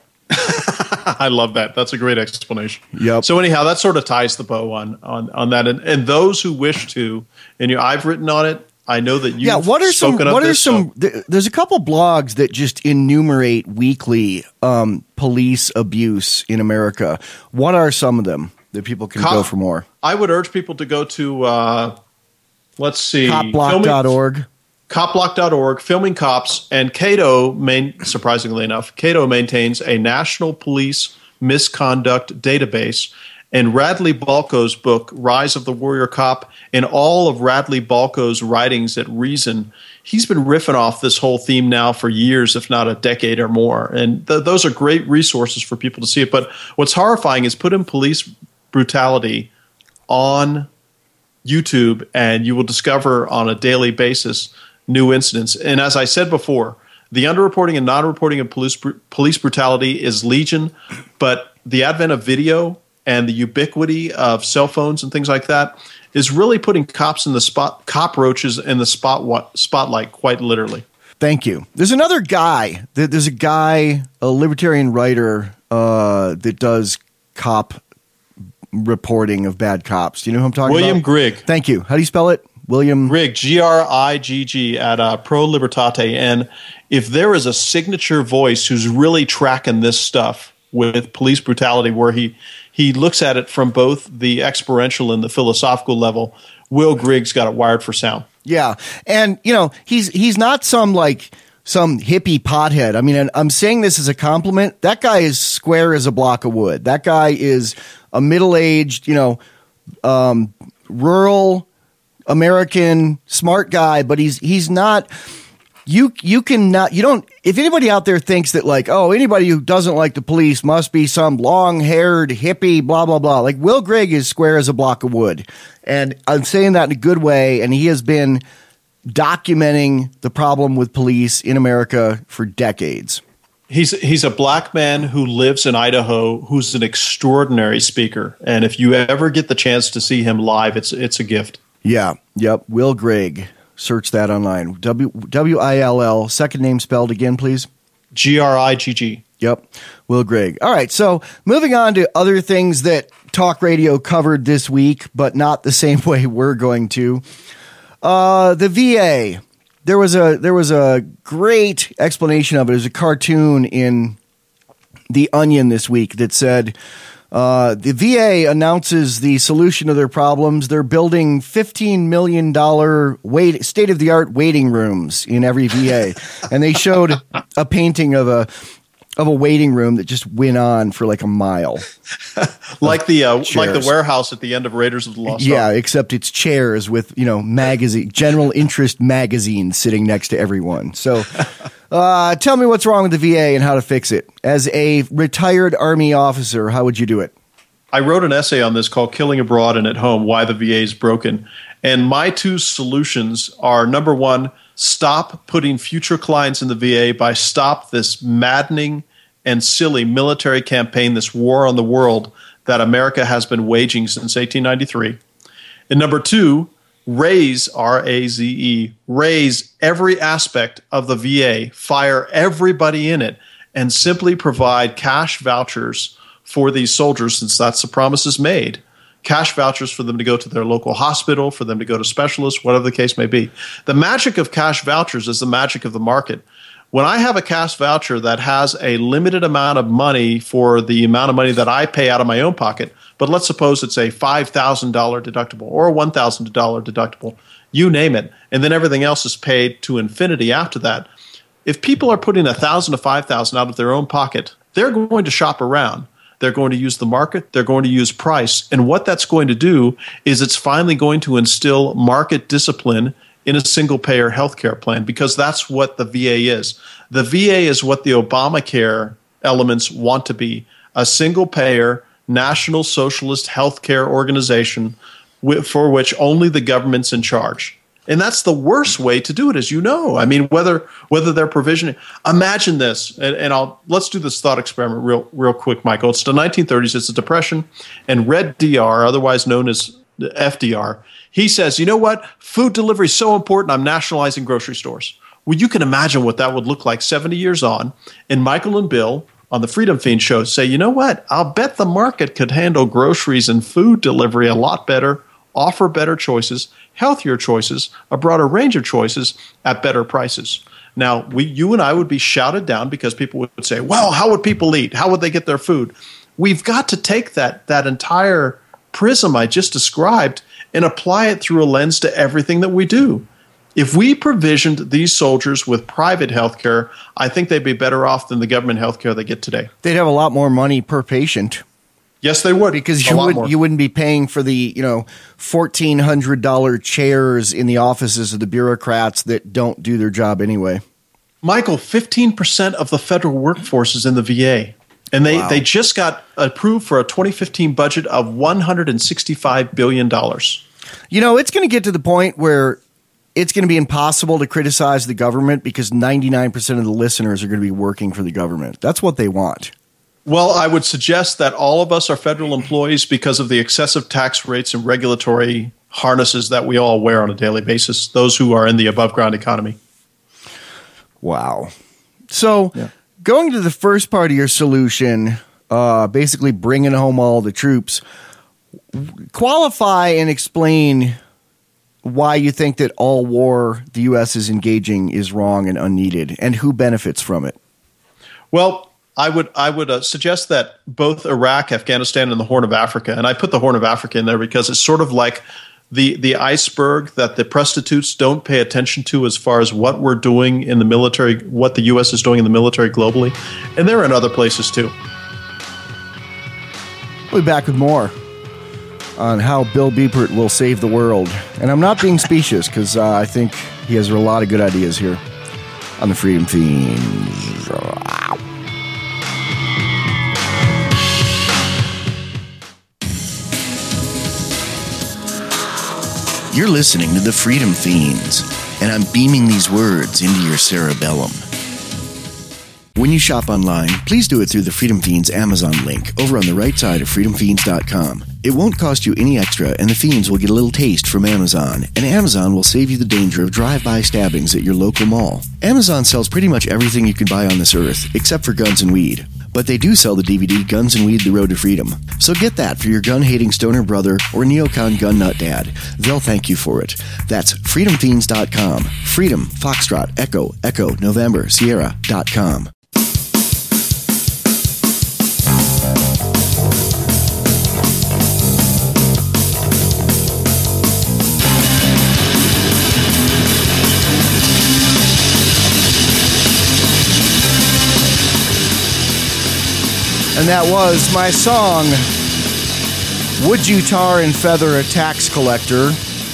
I love that. That's a great explanation. Yep. So anyhow, that sort of ties the bow on that. And those who wish to, and I've written on it. I know that you've spoken of this. There's a couple blogs that just enumerate weekly police abuse in America. What are some of them that people can go for more? I would urge people to go to, let's see. Copblock.org. Copblock.org, Filming Cops, and Cato, surprisingly enough, Cato maintains a national police misconduct database. And Radley Balko's book, Rise of the Warrior Cop, and all of Radley Balko's writings at Reason, he's been riffing off this whole theme now for years, if not a decade or more. And those are great resources for people to see it. But what's horrifying is put in police brutality on YouTube, and you will discover on a daily basis new incidents. And as I said before, the underreporting and non-reporting of police brutality is legion, but the advent of video and the ubiquity of cell phones and things like that is really putting cops in the cockroaches in the spotlight, quite literally. Thank you. There's another guy. There's a guy, a libertarian writer that does cop reporting of bad cops. Do you know who I'm talking about? William Grigg. Thank you. How do you spell it? William Grigg, Grigg at Pro Libertate. And if there is a signature voice who's really tracking this stuff with police brutality, where he looks at it from both the experiential and the philosophical level, Will Grigg's got it wired for sound. Yeah. And, he's not some hippie pothead. I mean, I'm saying this as a compliment. That guy is square as a block of wood. That guy is a middle-aged, rural American smart guy, but he's not. You don't. If anybody out there thinks that anybody who doesn't like the police must be some long-haired hippie, blah blah blah. Like Will Grigg is square as a block of wood, and I'm saying that in a good way. And he has been documenting the problem with police in America for decades. He's a black man who lives in Idaho, who's an extraordinary speaker, and if you ever get the chance to see him live, it's a gift. Yeah. Yep. Will Grigg. Search that online. W-I-L-L. Second name spelled again, please. Grigg. Yep. Will Grigg. All right. So moving on to other things that talk radio covered this week, but not the same way we're going to. The VA. There was a great explanation of it. It was a cartoon in The Onion this week that said, the VA announces the solution to their problems. They're building $15 million state-of-the-art waiting rooms in every VA. And they showed a painting of a waiting room that just went on for like a mile. like the warehouse at the end of Raiders of the Lost Ark. Yeah, except it's chairs with, general interest magazines sitting next to everyone. So tell me what's wrong with the VA and how to fix it. As a retired Army officer, how would you do it? I wrote an essay on this called Killing Abroad and at Home, Why the VA is Broken. And my two solutions are, number one, stop putting future clients in the VA by stop this maddening and silly military campaign, this war on the world that America has been waging since 1893. And number two, raise, R-A-Z-E, raise every aspect of the VA, fire everybody in it, and simply provide cash vouchers for these soldiers, since that's the promises made. Cash vouchers for them to go to their local hospital, for them to go to specialists, whatever the case may be. The magic of cash vouchers is the magic of the market. When I have a cash voucher that has a limited amount of money for the amount of money that I pay out of my own pocket, but let's suppose it's a $5,000 deductible or a $1,000 deductible, you name it, and then everything else is paid to infinity after that. If people are putting $1,000 to $5,000 out of their own pocket, they're going to shop around. They're going to use the market. They're going to use price. And what that's going to do is it's finally going to instill market discipline in a single-payer healthcare plan, because that's what the VA is. The VA is what the Obamacare elements want to be, a single-payer, national socialist healthcare organization for which only the government's in charge. And that's the worst way to do it, as you know. I mean, whether they're provisioning. Imagine this, and let's do this thought experiment real quick, Michael. It's the 1930s. It's the Depression, and Red DR, otherwise known as FDR, he says, you know what? Food delivery is so important, I'm nationalizing grocery stores. Well, you can imagine what that would look like 70 years on. And Michael and Bill on the Freedom Fiend show say, you know what? I'll bet the market could handle groceries and food delivery a lot better, offer better choices, healthier choices, a broader range of choices at better prices. Now, you and I would be shouted down because people would say, well, how would people eat? How would they get their food? We've got to take that entire prism I just described and apply it through a lens to everything that we do. If we provisioned these soldiers with private health care, I think they'd be better off than the government health care they get today. They'd have a lot more money per patient. Yes, they would. Because you wouldn't be paying for the $1,400 chairs in the offices of the bureaucrats that don't do their job anyway. Michael, 15% of the federal workforce is in the VA. And they just got approved for a 2015 budget of $165 billion. It's going to get to the point where it's going to be impossible to criticize the government because 99% of the listeners are going to be working for the government. That's what they want. Well, I would suggest that all of us are federal employees because of the excessive tax rates and regulatory harnesses that we all wear on a daily basis, those who are in the above-ground economy. Wow. So going to the first part of your solution, basically bringing home all the troops, qualify and explain why you think that all war the U.S. is engaging is wrong and unneeded, and who benefits from it. Well, I would suggest that both Iraq, Afghanistan, and the Horn of Africa, and I put the Horn of Africa in there because it's sort of like the iceberg that the prostitutes don't pay attention to as far as what we're doing in the military, what the U.S. is doing in the military globally, and they're in other places too. We'll be back with more on how Bill Biepert will save the world. And I'm not being specious because I think he has a lot of good ideas here on the Freedom Fiends. You're listening to the Freedom Fiends, and I'm beaming these words into your cerebellum. When you shop online, please do it through the Freedom Fiends Amazon link over on the right side of freedomfiends.com. It won't cost you any extra, and the Fiends will get a little taste from Amazon, and Amazon will save you the danger of drive-by stabbings at your local mall. Amazon sells pretty much everything you can buy on this earth, except for guns and weed. But they do sell the DVD Guns and Weed, The Road to Freedom. So get that for your gun-hating stoner brother or neocon gun nut dad. They'll thank you for it. That's freedomfiends.com. Freedom, Foxtrot, Echo, November, Sierra.com. And that was my song, Would You Tar and Feather a Tax Collector,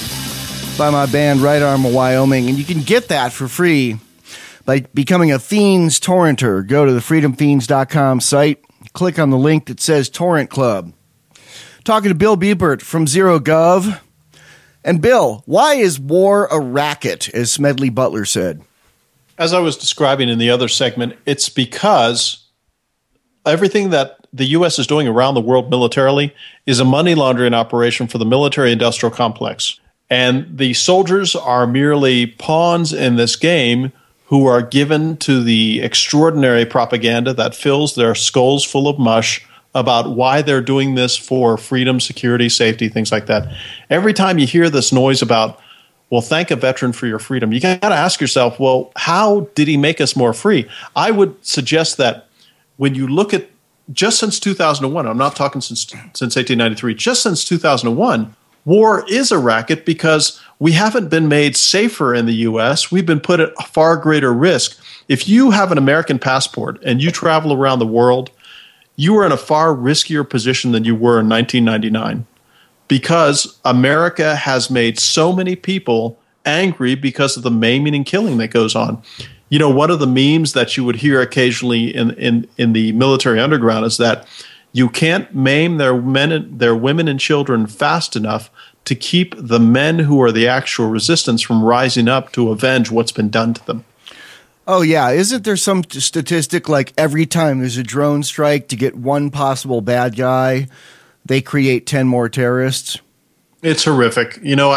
by my band Right Arm of Wyoming. And you can get that for free by becoming a Fiends torrenter. Go to the freedomfiends.com site, click on the link that says Torrent Club. Talking to Bill Biepert from ZeroGov. And Bill, why is war a racket, as Smedley Butler said? As I was describing in the other segment, it's because everything that the U.S. is doing around the world militarily is a money laundering operation for the military-industrial complex. And the soldiers are merely pawns in this game who are given to the extraordinary propaganda that fills their skulls full of mush about why they're doing this for freedom, security, safety, things like that. Every time you hear this noise about, well, thank a veteran for your freedom, you got to ask yourself, well, how did he make us more free? I would suggest that when you look at just since 2001, I'm not talking since 1893, just since 2001, war is a racket because we haven't been made safer in the U.S. We've been put at a far greater risk. If you have an American passport and you travel around the world, you are in a far riskier position than you were in 1999 because America has made so many people angry because of the maiming and killing that goes on. You know, one of the memes that you would hear occasionally in the military underground is that you can't maim their women and children fast enough to keep the men who are the actual resistance from rising up to avenge what's been done to them. Oh, yeah. Isn't there some statistic like every time there's a drone strike to get one possible bad guy, they create 10 more terrorists? It's horrific. You know,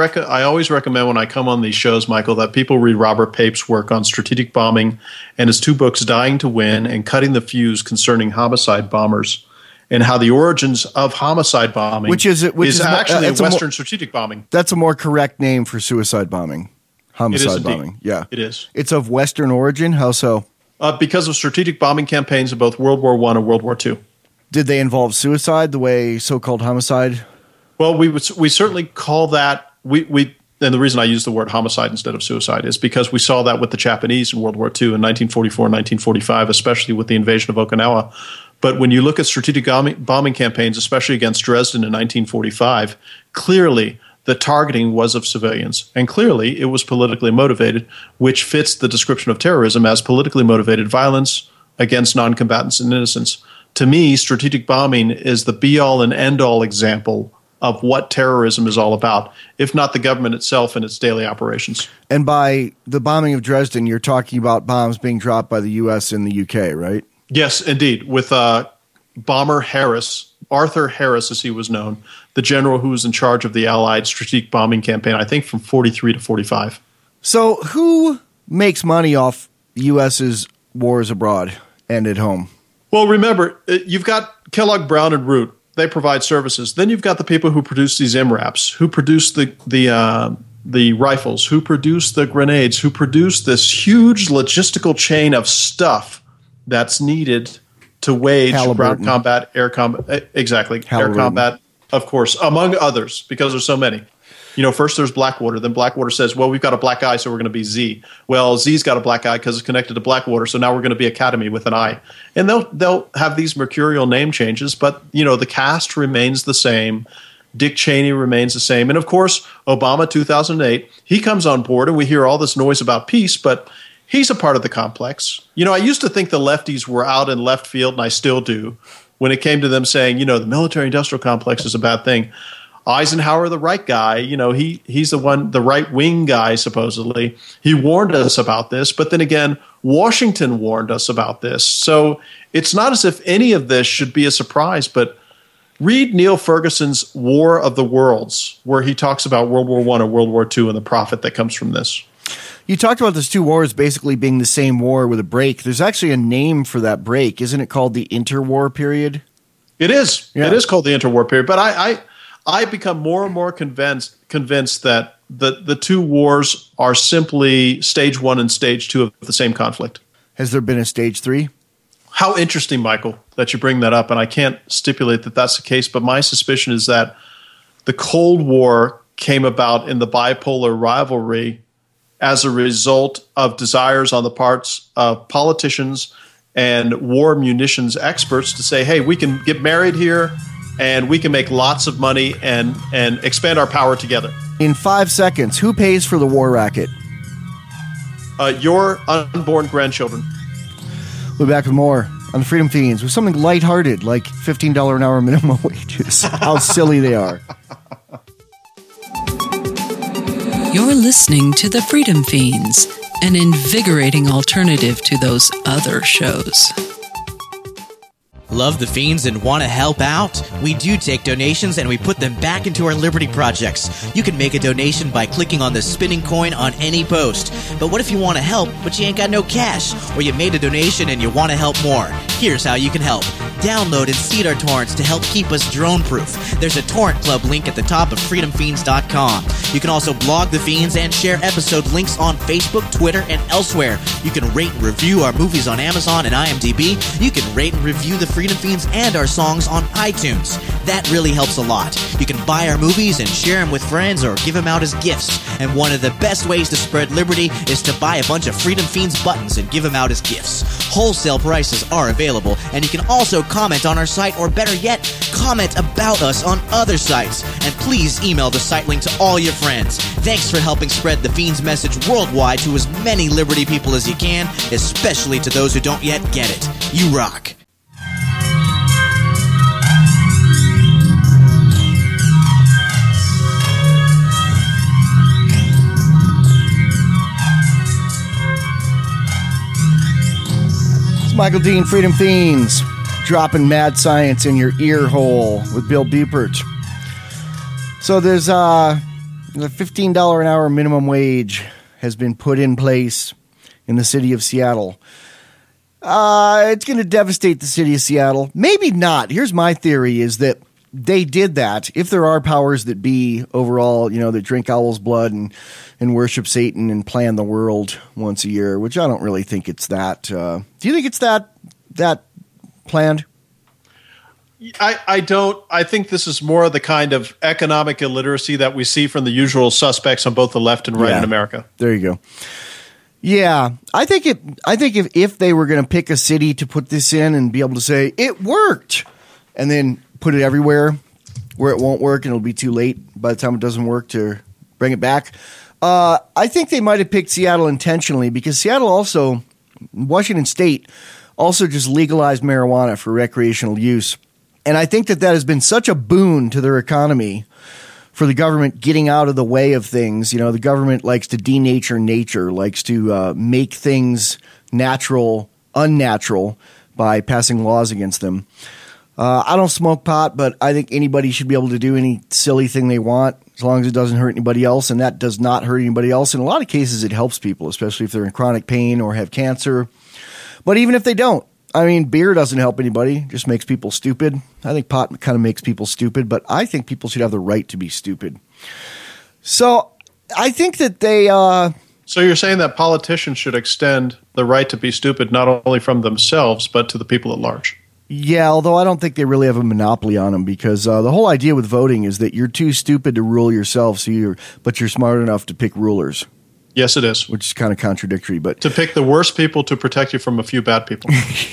I always recommend when I come on these shows, Michael, that people read Robert Pape's work on strategic bombing and his two books, Dying to Win and Cutting the Fuse Concerning Homicide Bombers, and how the origins of homicide bombing is actually Western strategic bombing. That's a more correct name for suicide bombing. Homicide bombing. Yeah. It is. It's of Western origin? How so? Because of strategic bombing campaigns in both World War I and World War II. Did they involve suicide the way so-called homicide? Well, we certainly call that and the reason I use the word homicide instead of suicide is because we saw that with the Japanese in World War II in 1944 and 1945, especially with the invasion of Okinawa. But when you look at strategic bombing campaigns, especially against Dresden in 1945, clearly the targeting was of civilians, and clearly it was politically motivated, which fits the description of terrorism as politically motivated violence against non-combatants and innocents. To me, strategic bombing is the be-all and end-all example of what terrorism is all about, if not the government itself and its daily operations. And by the bombing of Dresden, you're talking about bombs being dropped by the U.S. and the UK, right? Yes, indeed. With Bomber Harris, Arthur Harris as he was known, the general who was in charge of the Allied strategic bombing campaign, I think from 43 to 45. So who makes money off the U.S.'s wars abroad and at home? Well, remember, you've got Kellogg, Brown, and Root, they provide services. Then you've got the people who produce these MRAPs, who produce the rifles, who produce the grenades, who produce this huge logistical chain of stuff that's needed to wage ground combat, air combat, air combat, of course, among others, because there's so many. First there's Blackwater. Then Blackwater says, well, we've got a black eye, so we're going to be Z. Well, Z's got a black eye because it's connected to Blackwater, so now we're going to be Academy with an I. And they'll have these mercurial name changes, but, the cast remains the same. Dick Cheney remains the same. And, of course, Obama, 2008, he comes on board, and we hear all this noise about peace, but he's a part of the complex. I used to think the lefties were out in left field, and I still do, when it came to them saying, the military-industrial complex is a bad thing. Eisenhower, the right guy, he's the right-wing guy, supposedly. He warned us about this, but then again, Washington warned us about this. So it's not as if any of this should be a surprise, but read Neil Ferguson's War of the Worlds, where he talks about World War I and World War II and the profit that comes from this. You talked about those two wars basically being the same war with a break. There's actually a name for that break. Isn't it called the interwar period? It is. Yeah. It is called the interwar period, but I become more and more convinced that the two wars are simply stage 1 and stage 2 of the same conflict. Has there been a stage 3? How interesting, Michael, that you bring that up. And I can't stipulate that that's the case, but my suspicion is that the Cold War came about in the bipolar rivalry as a result of desires on the parts of politicians and war munitions experts to say, hey, we can get married here, and we can make lots of money and expand our power together. In 5 seconds, who pays for the war racket? Your unborn grandchildren. We'll be back with more on the Freedom Fiends with something lighthearted like $15 an hour minimum wages. How silly they are. You're listening to the Freedom Fiends, an invigorating alternative to those other shows. Love the Fiends and want to help out? We do take donations and we put them back into our Liberty projects. You can make a donation by clicking on the spinning coin on any post. But what if you want to help, but you ain't got no cash? Or you made a donation and you want to help more? Here's how you can help. Download and seed our torrents to help keep us drone-proof. There's a torrent club link at the top of freedomfiends.com. You can also blog the Fiends and share episode links on Facebook, Twitter, and elsewhere. You can rate and review our movies on Amazon and IMDb. You can rate and review the Freedom Fiends and our songs on iTunes. That really helps a lot. You can buy our movies and share them with friends or give them out as gifts. And one of the best ways to spread liberty is to buy a bunch of Freedom Fiends buttons and give them out as gifts. Wholesale prices are available, and you can also comment on our site, or better yet, comment about us on other sites. And please email the site link to all your friends. Thanks for helping spread the Fiends message worldwide to as many liberty people as you can, especially to those who don't yet get it. You rock. Michael Dean, Freedom Fiends, dropping mad science in your ear hole with Bill Bupert. So there's the $15 an hour minimum wage has been put in place in the city of Seattle. It's going to devastate the city of Seattle. Maybe not. Here's my theory is that they did that. If there are powers that be overall, that drink owl's blood and worship Satan and plan the world once a year, which I don't really think it's that. Do you think it's that planned? I don't. I think this is more of the kind of economic illiteracy that we see from the usual suspects on both the left and right in America. There you go. Yeah, I think if they were going to pick a city to put this in and be able to say it worked, and then put it everywhere where it won't work and it'll be too late by the time it doesn't work to bring it back. I think they might have picked Seattle intentionally because Seattle also, Washington State, also just legalized marijuana for recreational use. And I think that has been such a boon to their economy for the government getting out of the way of things. The government likes to denature nature, likes to make things unnatural by passing laws against them. I don't smoke pot, but I think anybody should be able to do any silly thing they want as long as it doesn't hurt anybody else, and that does not hurt anybody else. In a lot of cases, it helps people, especially if they're in chronic pain or have cancer. But even if they don't, I mean, beer doesn't help anybody. It just makes people stupid. I think pot kind of makes people stupid, but I think people should have the right to be stupid. So I think that they... So you're saying that politicians should extend the right to be stupid not only from themselves, but to the people at large? Yeah, although I don't think they really have a monopoly on them, because the whole idea with voting is that you're too stupid to rule yourself, but you're smart enough to pick rulers. Yes, it is. Which is kind of contradictory, but to pick the worst people to protect you from a few bad people.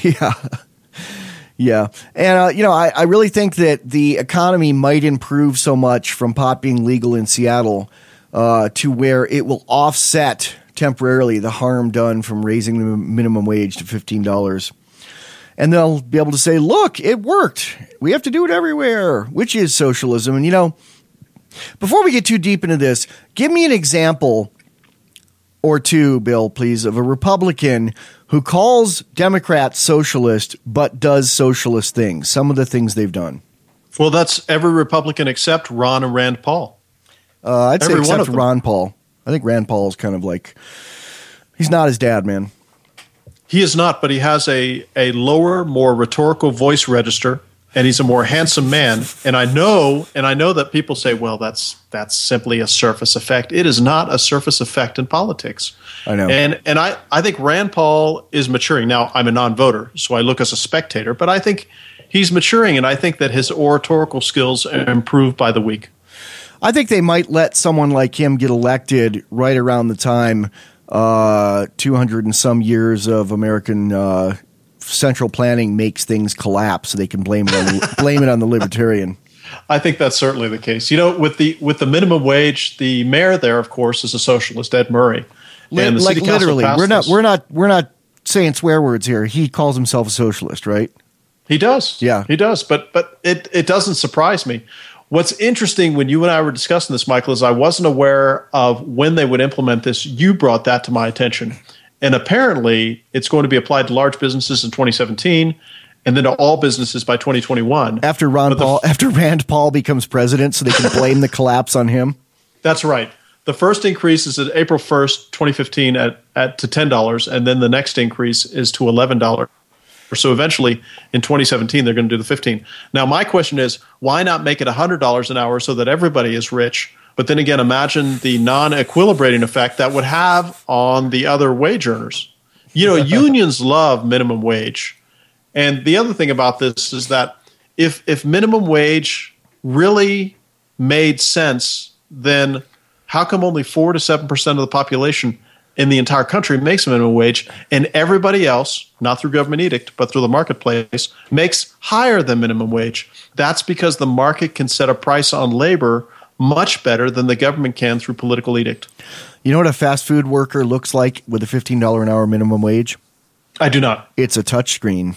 Yeah. And, I really think that the economy might improve so much from pot being legal in Seattle to where it will offset temporarily the harm done from raising the minimum wage to $15. And they'll be able to say, look, it worked. We have to do it everywhere, which is socialism. And, before we get too deep into this, give me an example or two, Bill, please, of a Republican who calls Democrats socialist but does socialist things, some of the things they've done. Well, that's every Republican except Ron and Rand Paul. I'd say except Ron Paul. I think Rand Paul is kind of like, he's not his dad, man. He is not, but he has a lower, more rhetorical voice register, and he's a more handsome man. And I know that people say, well, that's simply a surface effect. It is not a surface effect in politics. I know. And I think Rand Paul is maturing. Now, I'm a non-voter, so I look as a spectator, but I think he's maturing, and I think that his oratorical skills improve by the week. I think they might let someone like him get elected right around the time 200 and some years of American central planning makes things collapse, so they can blame it on the libertarian. I think that's certainly the case. With the minimum wage, the mayor there, of course, is a socialist, Ed Murray. And the city council literally, we're not saying swear words here. He calls himself a socialist, right? He does. Yeah, he does. But it doesn't surprise me. What's interesting when you and I were discussing this, Michael, is I wasn't aware of when they would implement this. You brought that to my attention. And apparently, it's going to be applied to large businesses in 2017 and then to all businesses by 2021. After Rand Paul becomes president, so they can blame the collapse on him? That's right. The first increase is at April 1st, 2015 to $10, and then the next increase is to $11. So eventually, in 2017, they're going to do the $15. Now, my question is, why not make it $100 an hour so that everybody is rich? But then again, imagine the non-equilibrating effect that would have on the other wage earners. Unions love minimum wage. And the other thing about this is that if minimum wage really made sense, then how come only 4 to 7% of the population in the entire country makes a minimum wage, and everybody else, not through government edict, but through the marketplace, makes higher than minimum wage? That's because the market can set a price on labor much better than the government can through political edict. You know what a fast food worker looks like with a $15 an hour minimum wage? I do not. It's a touchscreen.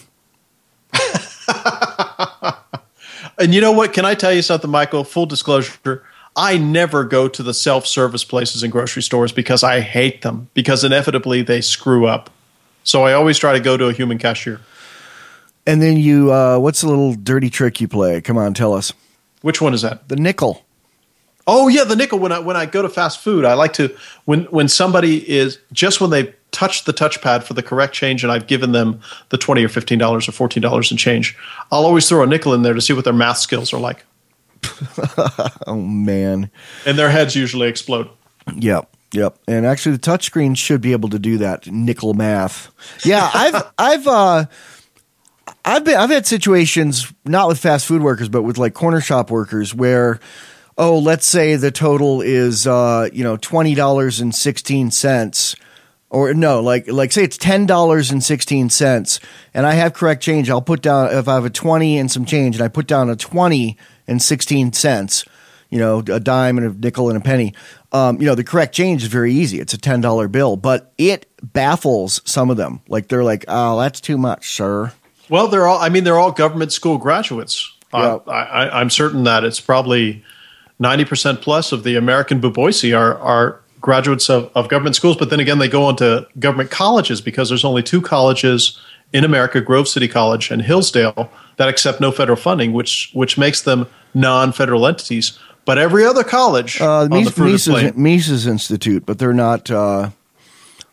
And you know what? Can I tell you something, Michael? Full disclosure, I never go to the self-service places in grocery stores because I hate them, because inevitably they screw up. So I always try to go to a human cashier. And then what's the little dirty trick you play? Come on, tell us. Which one is that? The nickel. Oh, yeah, the nickel. When I go to fast food, I like to, when somebody is, just when they touch the touchpad for the correct change and I've given them the $20 or $15 or $14 in change, I'll always throw a nickel in there to see what their math skills are like. Oh, man. And their heads usually explode. Yep. And actually, the touchscreen should be able to do that nickel math. Yeah, I've had situations, not with fast food workers, but with like corner shop workers where, let's say the total is $20.16. Or no, like say it's $10.16, and I have correct change. I'll put down, if I have a 20 and some change, and I put down a 20 and 16 cents, a dime and a nickel and a penny. The correct change is very easy. It's a $10 bill, but it baffles some of them. Like they're like, "Oh, that's too much, sir." Well, they're all government school graduates. Yep. I'm certain that it's probably 90% plus of the American Boboisi are graduates of government schools, but then again, they go on to government colleges because there's only 2 colleges in America, Grove City College and Hillsdale, that accept no federal funding, which makes them non-federal entities. But every other college on the fruited plain, Mises Institute, but they're not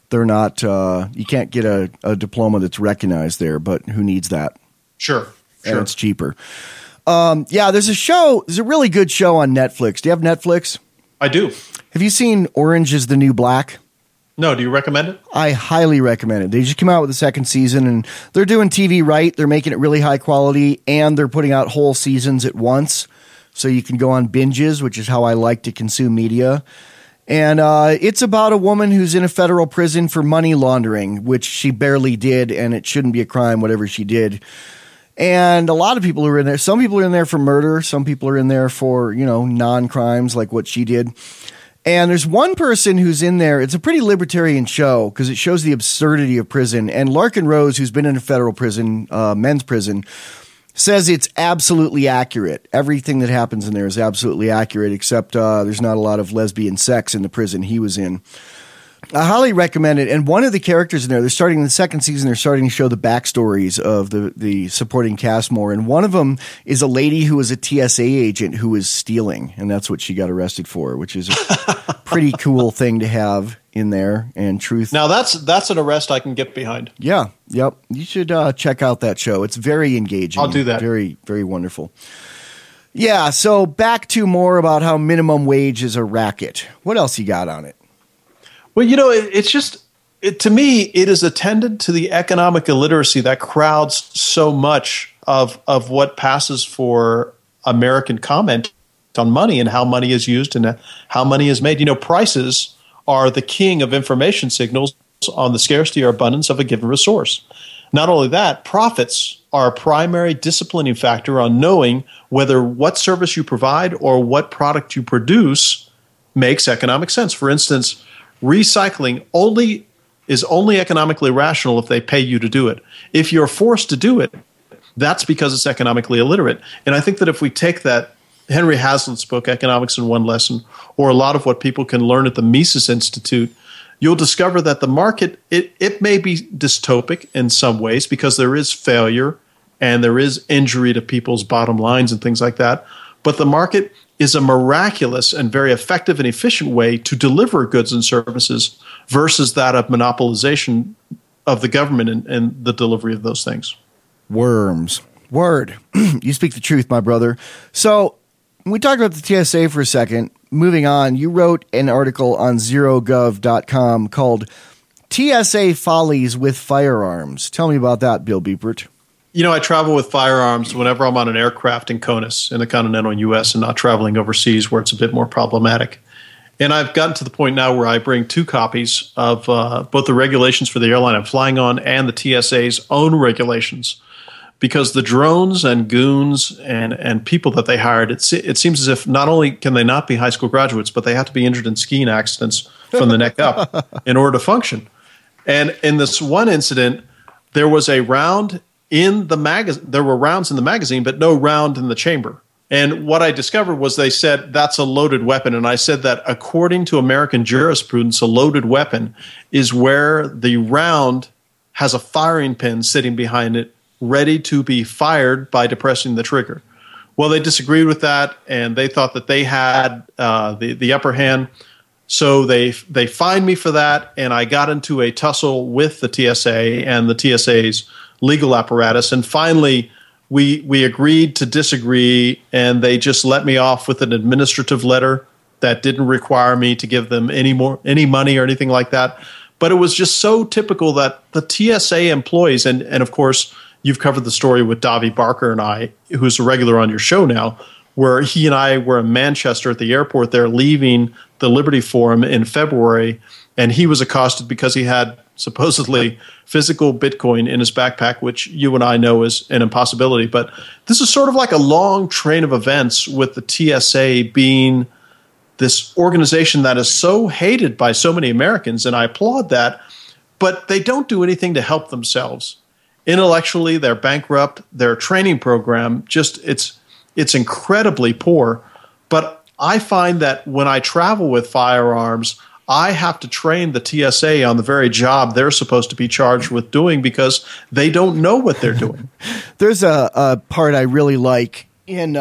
they're not. You can't get a diploma that's recognized there, but who needs that? Sure. And it's cheaper. There's a show. There's a really good show on Netflix. Do you have Netflix? I do. Have you seen Orange is the New Black? No. Do you recommend it? I highly recommend it. They just came out with the second season, and they're doing TV right. They're making it really high quality, and they're putting out whole seasons at once, so you can go on binges, which is how I like to consume media. And it's about a woman who's in a federal prison for money laundering, which she barely did, and it shouldn't be a crime, whatever she did. And a lot of people are in there. Some people are in there for murder. Some people are in there for, non-crimes like what she did. And there's one person who's in there. It's a pretty libertarian show because it shows the absurdity of prison. And Larkin Rose, who's been in a federal prison, men's prison, says it's absolutely accurate. Everything that happens in there is absolutely accurate, except there's not a lot of lesbian sex in the prison he was in. I highly recommend it. And one of the characters in there, they're starting in the second season, they're starting to show the backstories of the supporting cast more. And one of them is a lady who was a TSA agent who was stealing, and that's what she got arrested for, which is a pretty cool thing to have in there. And truth. Now that's an arrest I can get behind. Yeah. Yep. You should check out that show. It's very engaging. I'll do that. Very, very wonderful. Yeah. So back to more about how minimum wage is a racket. What else you got on it? Well, it's just to me, it is attendant to the economic illiteracy that crowds so much of what passes for American comment on money and how money is used and how money is made. Prices are the king of information signals on the scarcity or abundance of a given resource. Not only that, profits are a primary disciplining factor on knowing whether what service you provide or what product you produce makes economic sense. For instance, recycling is only economically rational if they pay you to do it. If you're forced to do it, that's because it's economically illiterate. And I think that if we take that Henry Hazlitt's book, Economics in One Lesson, or a lot of what people can learn at the Mises Institute, you'll discover that the market, it may be dystopic in some ways because there is failure and there is injury to people's bottom lines and things like that. But the market is a miraculous and very effective and efficient way to deliver goods and services versus that of monopolization of the government and the delivery of those things. Worms. Word. You speak the truth, my brother. So we talked about the TSA for a second. Moving on, you wrote an article on ZeroGov.com called TSA Follies with Firearms. Tell me about that, Bill Biepert. I travel with firearms whenever I'm on an aircraft in CONUS in the continental U.S. and not traveling overseas where it's a bit more problematic. And I've gotten to the point now where I bring 2 copies of both the regulations for the airline I'm flying on and the TSA's own regulations because the drones and goons and people that they hired, it seems as if not only can they not be high school graduates, but they have to be injured in skiing accidents from the neck up in order to function. And in this one incident, there was a round in the magazine. There were rounds in the magazine, but no round in the chamber. And what I discovered was they said that's a loaded weapon. And I said that according to American jurisprudence, a loaded weapon is where the round has a firing pin sitting behind it, ready to be fired by depressing the trigger. Well, they disagreed with that, and they thought that they had the upper hand. So they fined me for that, and I got into a tussle with the TSA and the TSA's legal apparatus. And finally, we agreed to disagree, and they just let me off with an administrative letter that didn't require me to give them any money or anything like that. But it was just so typical that the TSA employees, and of course, you've covered the story with Davi Barker and I, who's a regular on your show now, where he and I were in Manchester at the airport there leaving the Liberty Forum in February, and he was accosted because he had supposedly physical Bitcoin in his backpack, which you and I know is an impossibility. But this is sort of like a long train of events with the TSA being this organization that is so hated by so many Americans, and I applaud that, but they don't do anything to help themselves. Intellectually, they're bankrupt. Their training program, it's incredibly poor. But I find that when I travel with firearms, I have to train the TSA on the very job they're supposed to be charged with doing because they don't know what they're doing. There's a part I really like in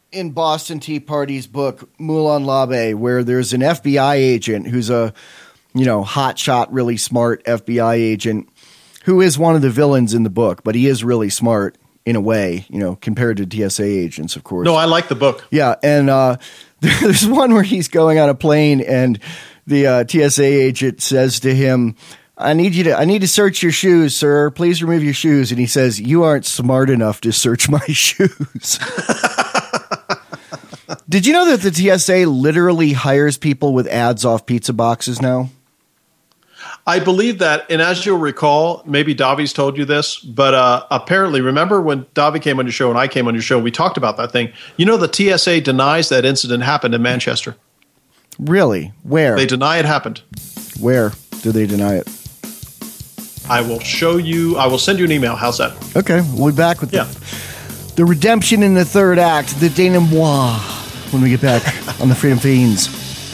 Boston Tea Party's book, Moulin Labe, where there's an FBI agent who's a hotshot, really smart FBI agent who is one of the villains in the book, but he is really smart in a way, compared to TSA agents, of course. No, I like the book. Yeah, and there's one where he's going on a plane and the TSA agent says to him, I need to search your shoes, sir. Please remove your shoes. And he says, you aren't smart enough to search my shoes. Did you know that the TSA literally hires people with ads off pizza boxes now? I believe that, and as you'll recall, maybe Davi's told you this, but apparently, remember when Davi came on your show and I came on your show, we talked about that thing. The TSA denies that incident happened in Manchester. Really? Where? They deny it happened. Where do they deny it? I will show you. I will send you an email. How's that? Okay, we'll be back with the redemption in the third act, the denouement, when we get back on the Freedom Fiends.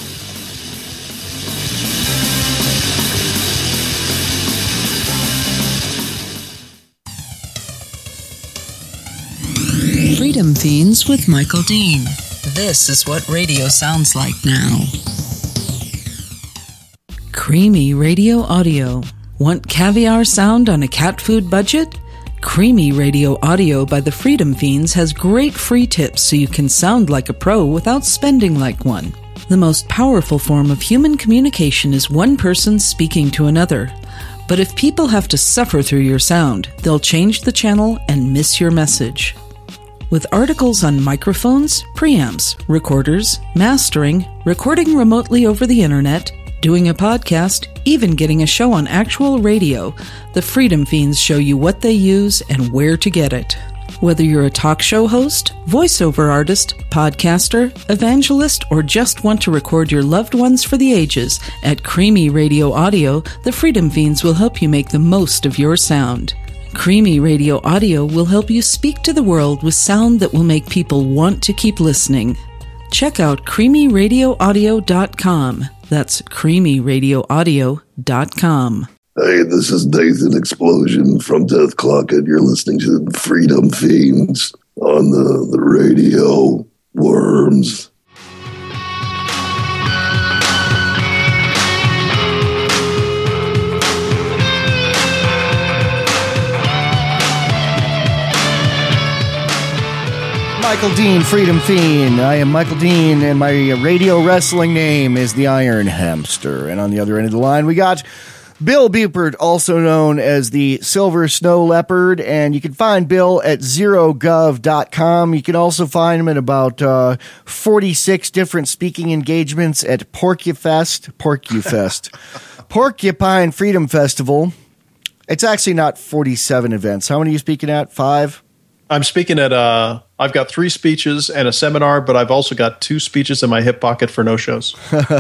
Freedom Fiends with Michael Dean. This is what radio sounds like now. Creamy Radio Audio. Want caviar sound on a cat food budget? Creamy Radio Audio by the Freedom Fiends has great free tips so you can sound like a pro without spending like one. The most powerful form of human communication is one person speaking to another. But if people have to suffer through your sound, they'll change the channel and miss your message. With articles on microphones, preamps, recorders, mastering, recording remotely over the internet, doing a podcast, even getting a show on actual radio, the Freedom Fiends show you what they use and where to get it. Whether you're a talk show host, voiceover artist, podcaster, evangelist, or just want to record your loved ones for the ages, at Creamy Radio Audio, the Freedom Fiends will help you make the most of your sound. Creamy Radio Audio will help you speak to the world with sound that will make people want to keep listening. Check out creamyradioaudio.com. That's creamyradioaudio.com. Hey, this is Nathan Explosion from Death Clock, and you're listening to the Freedom Fiends on the radio worms. Michael Dean, Freedom Fiend. I am Michael Dean, and my radio wrestling name is the Iron Hamster. And on the other end of the line, we got Bill Buford, also known as the Silver Snow Leopard, and you can find Bill at zerogov.com. You can also find him at about 46 different speaking engagements at Porcupine Freedom Festival. It's actually not 47 events. How many are you speaking at? 5? I'm speaking at, I've got 3 speeches and a seminar, but I've also got 2 speeches in my hip pocket for no shows.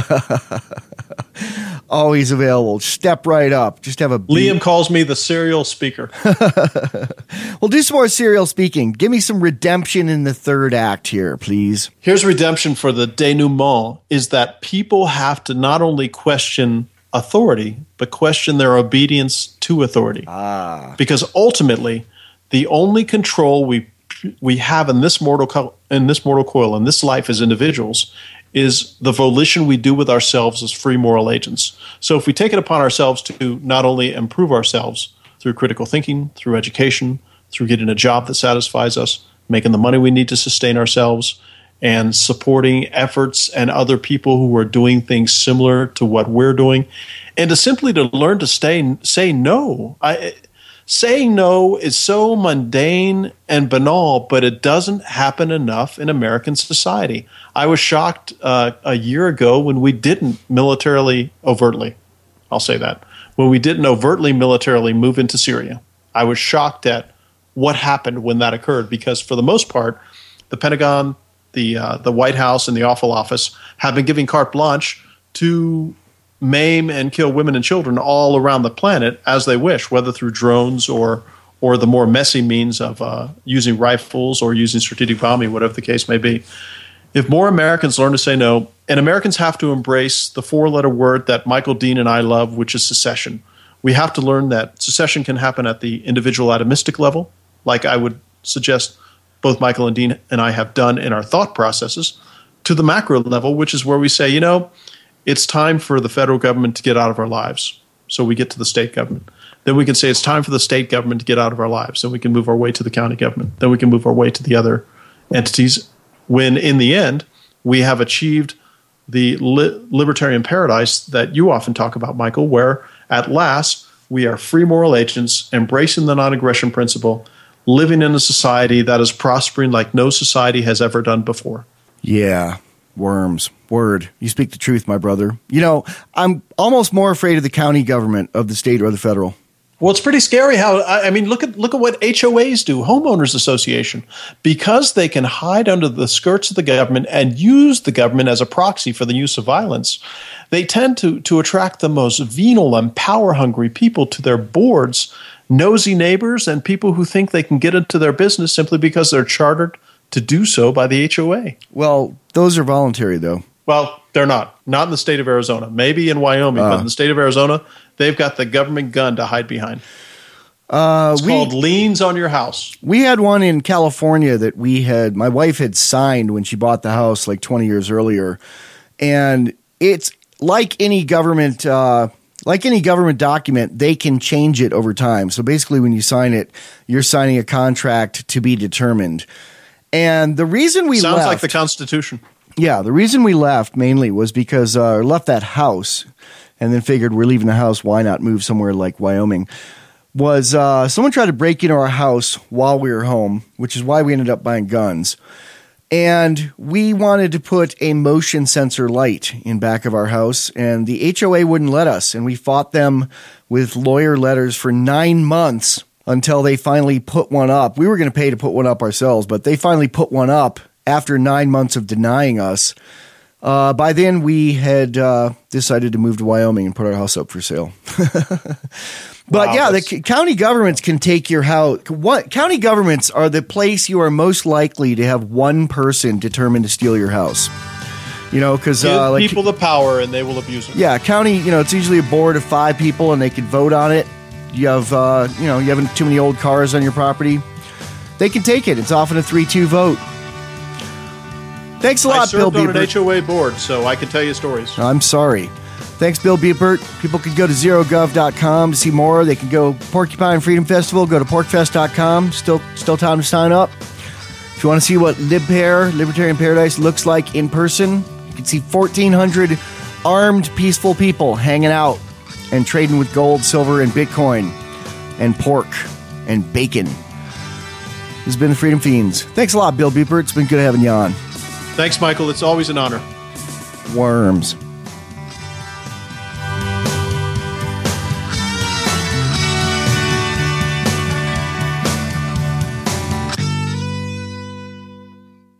Always available. Step right up. Just have a Liam calls me the serial speaker. Well, do some more serial speaking. Give me some redemption in the third act here, please. Here's redemption for the denouement, is that people have to not only question authority, but question their obedience to authority. Because ultimately, the only control we have in this mortal coil, in this life as individuals, is the volition we do with ourselves as free moral agents. So if we take it upon ourselves to not only improve ourselves through critical thinking, through education, through getting a job that satisfies us, making the money we need to sustain ourselves, and supporting efforts and other people who are doing things similar to what we're doing, and to simply to learn to say no. Saying no is so mundane and banal, but it doesn't happen enough in American society. I was shocked a year ago when we didn't militarily overtly, I'll say that, when we didn't overtly militarily move into Syria. I was shocked at what happened when that occurred, because for the most part, the Pentagon, the White House, and the Oval Office have been giving carte blanche to maim and kill women and children all around the planet as they wish, whether through drones or the more messy means of using rifles or using strategic bombing, whatever the case may be. If more Americans learn to say no, and Americans have to embrace the 4-letter word that Michael Dean and I love, which is secession. We have to learn that secession can happen at the individual atomistic level, like I would suggest both Michael and Dean and I have done in our thought processes, to the macro level, which is where we say, it's time for the federal government to get out of our lives. So we get to the state government. Then we can say it's time for the state government to get out of our lives. Then we can move our way to the county government. Then we can move our way to the other entities, when in the end we have achieved the libertarian paradise that you often talk about, Michael, where at last we are free moral agents, embracing the non-aggression principle, living in a society that is prospering like no society has ever done before. Yeah, worms. Word. You speak the truth, my brother. You know, I'm almost more afraid of the county government of the state or the federal. Well, it's pretty scary how, I mean, look at what HOAs do, homeowners association, because they can hide under the skirts of the government and use the government as a proxy for the use of violence. They tend to attract the most venal and power-hungry people to their boards, nosy neighbors, and people who think they can get into their business simply because they're chartered to do so by the HOA. Well, those are voluntary, though. Well, they're not. Not in the state of Arizona. Maybe in Wyoming, but in the state of Arizona, they've got the government gun to hide behind. It's called liens on your house. We had one in California that my wife had signed when she bought the house like 20 years earlier. And it's like any government document, they can change it over time. So basically when you sign it, you're signing a contract to be determined. And the reason we Sounds left, like the Constitution. Yeah, the reason we left mainly was because left that house and then figured we're leaving the house, why not move somewhere like Wyoming, was someone tried to break into our house while we were home, which is why we ended up buying guns. And we wanted to put a motion sensor light in back of our house, and the HOA wouldn't let us. And we fought them with lawyer letters for 9 months until they finally put one up. We were going to pay to put one up ourselves, but they finally put one up after 9 months of denying us. By then, we had decided to move to Wyoming and put our house up for sale. But wow, yeah, the county governments can take your house. County governments are the place you are most likely to have one person determined to steal your house. You know, because give people the power and they will abuse it. Yeah, county. You know, it's usually a board of 5 people and they can vote on it. You have, you have too many old cars on your property. They can take it. It's often a 3-2 vote. Thanks a lot, Bill Biebert. I served on an HOA board, so I can tell you stories. I'm sorry. Thanks, Bill Biebert. People can go to zerogov.com to see more. They can go Porcupine Freedom Festival. Go to porkfest.com. Still time to sign up. If you want to see what Libertarian Paradise, looks like in person, you can see 1,400 armed, peaceful people hanging out and trading with gold, silver, and Bitcoin, and pork, and bacon. This has been the Freedom Fiends. Thanks a lot, Bill Biebert. It's been good having you on. Thanks, Michael. It's always an honor. Worms.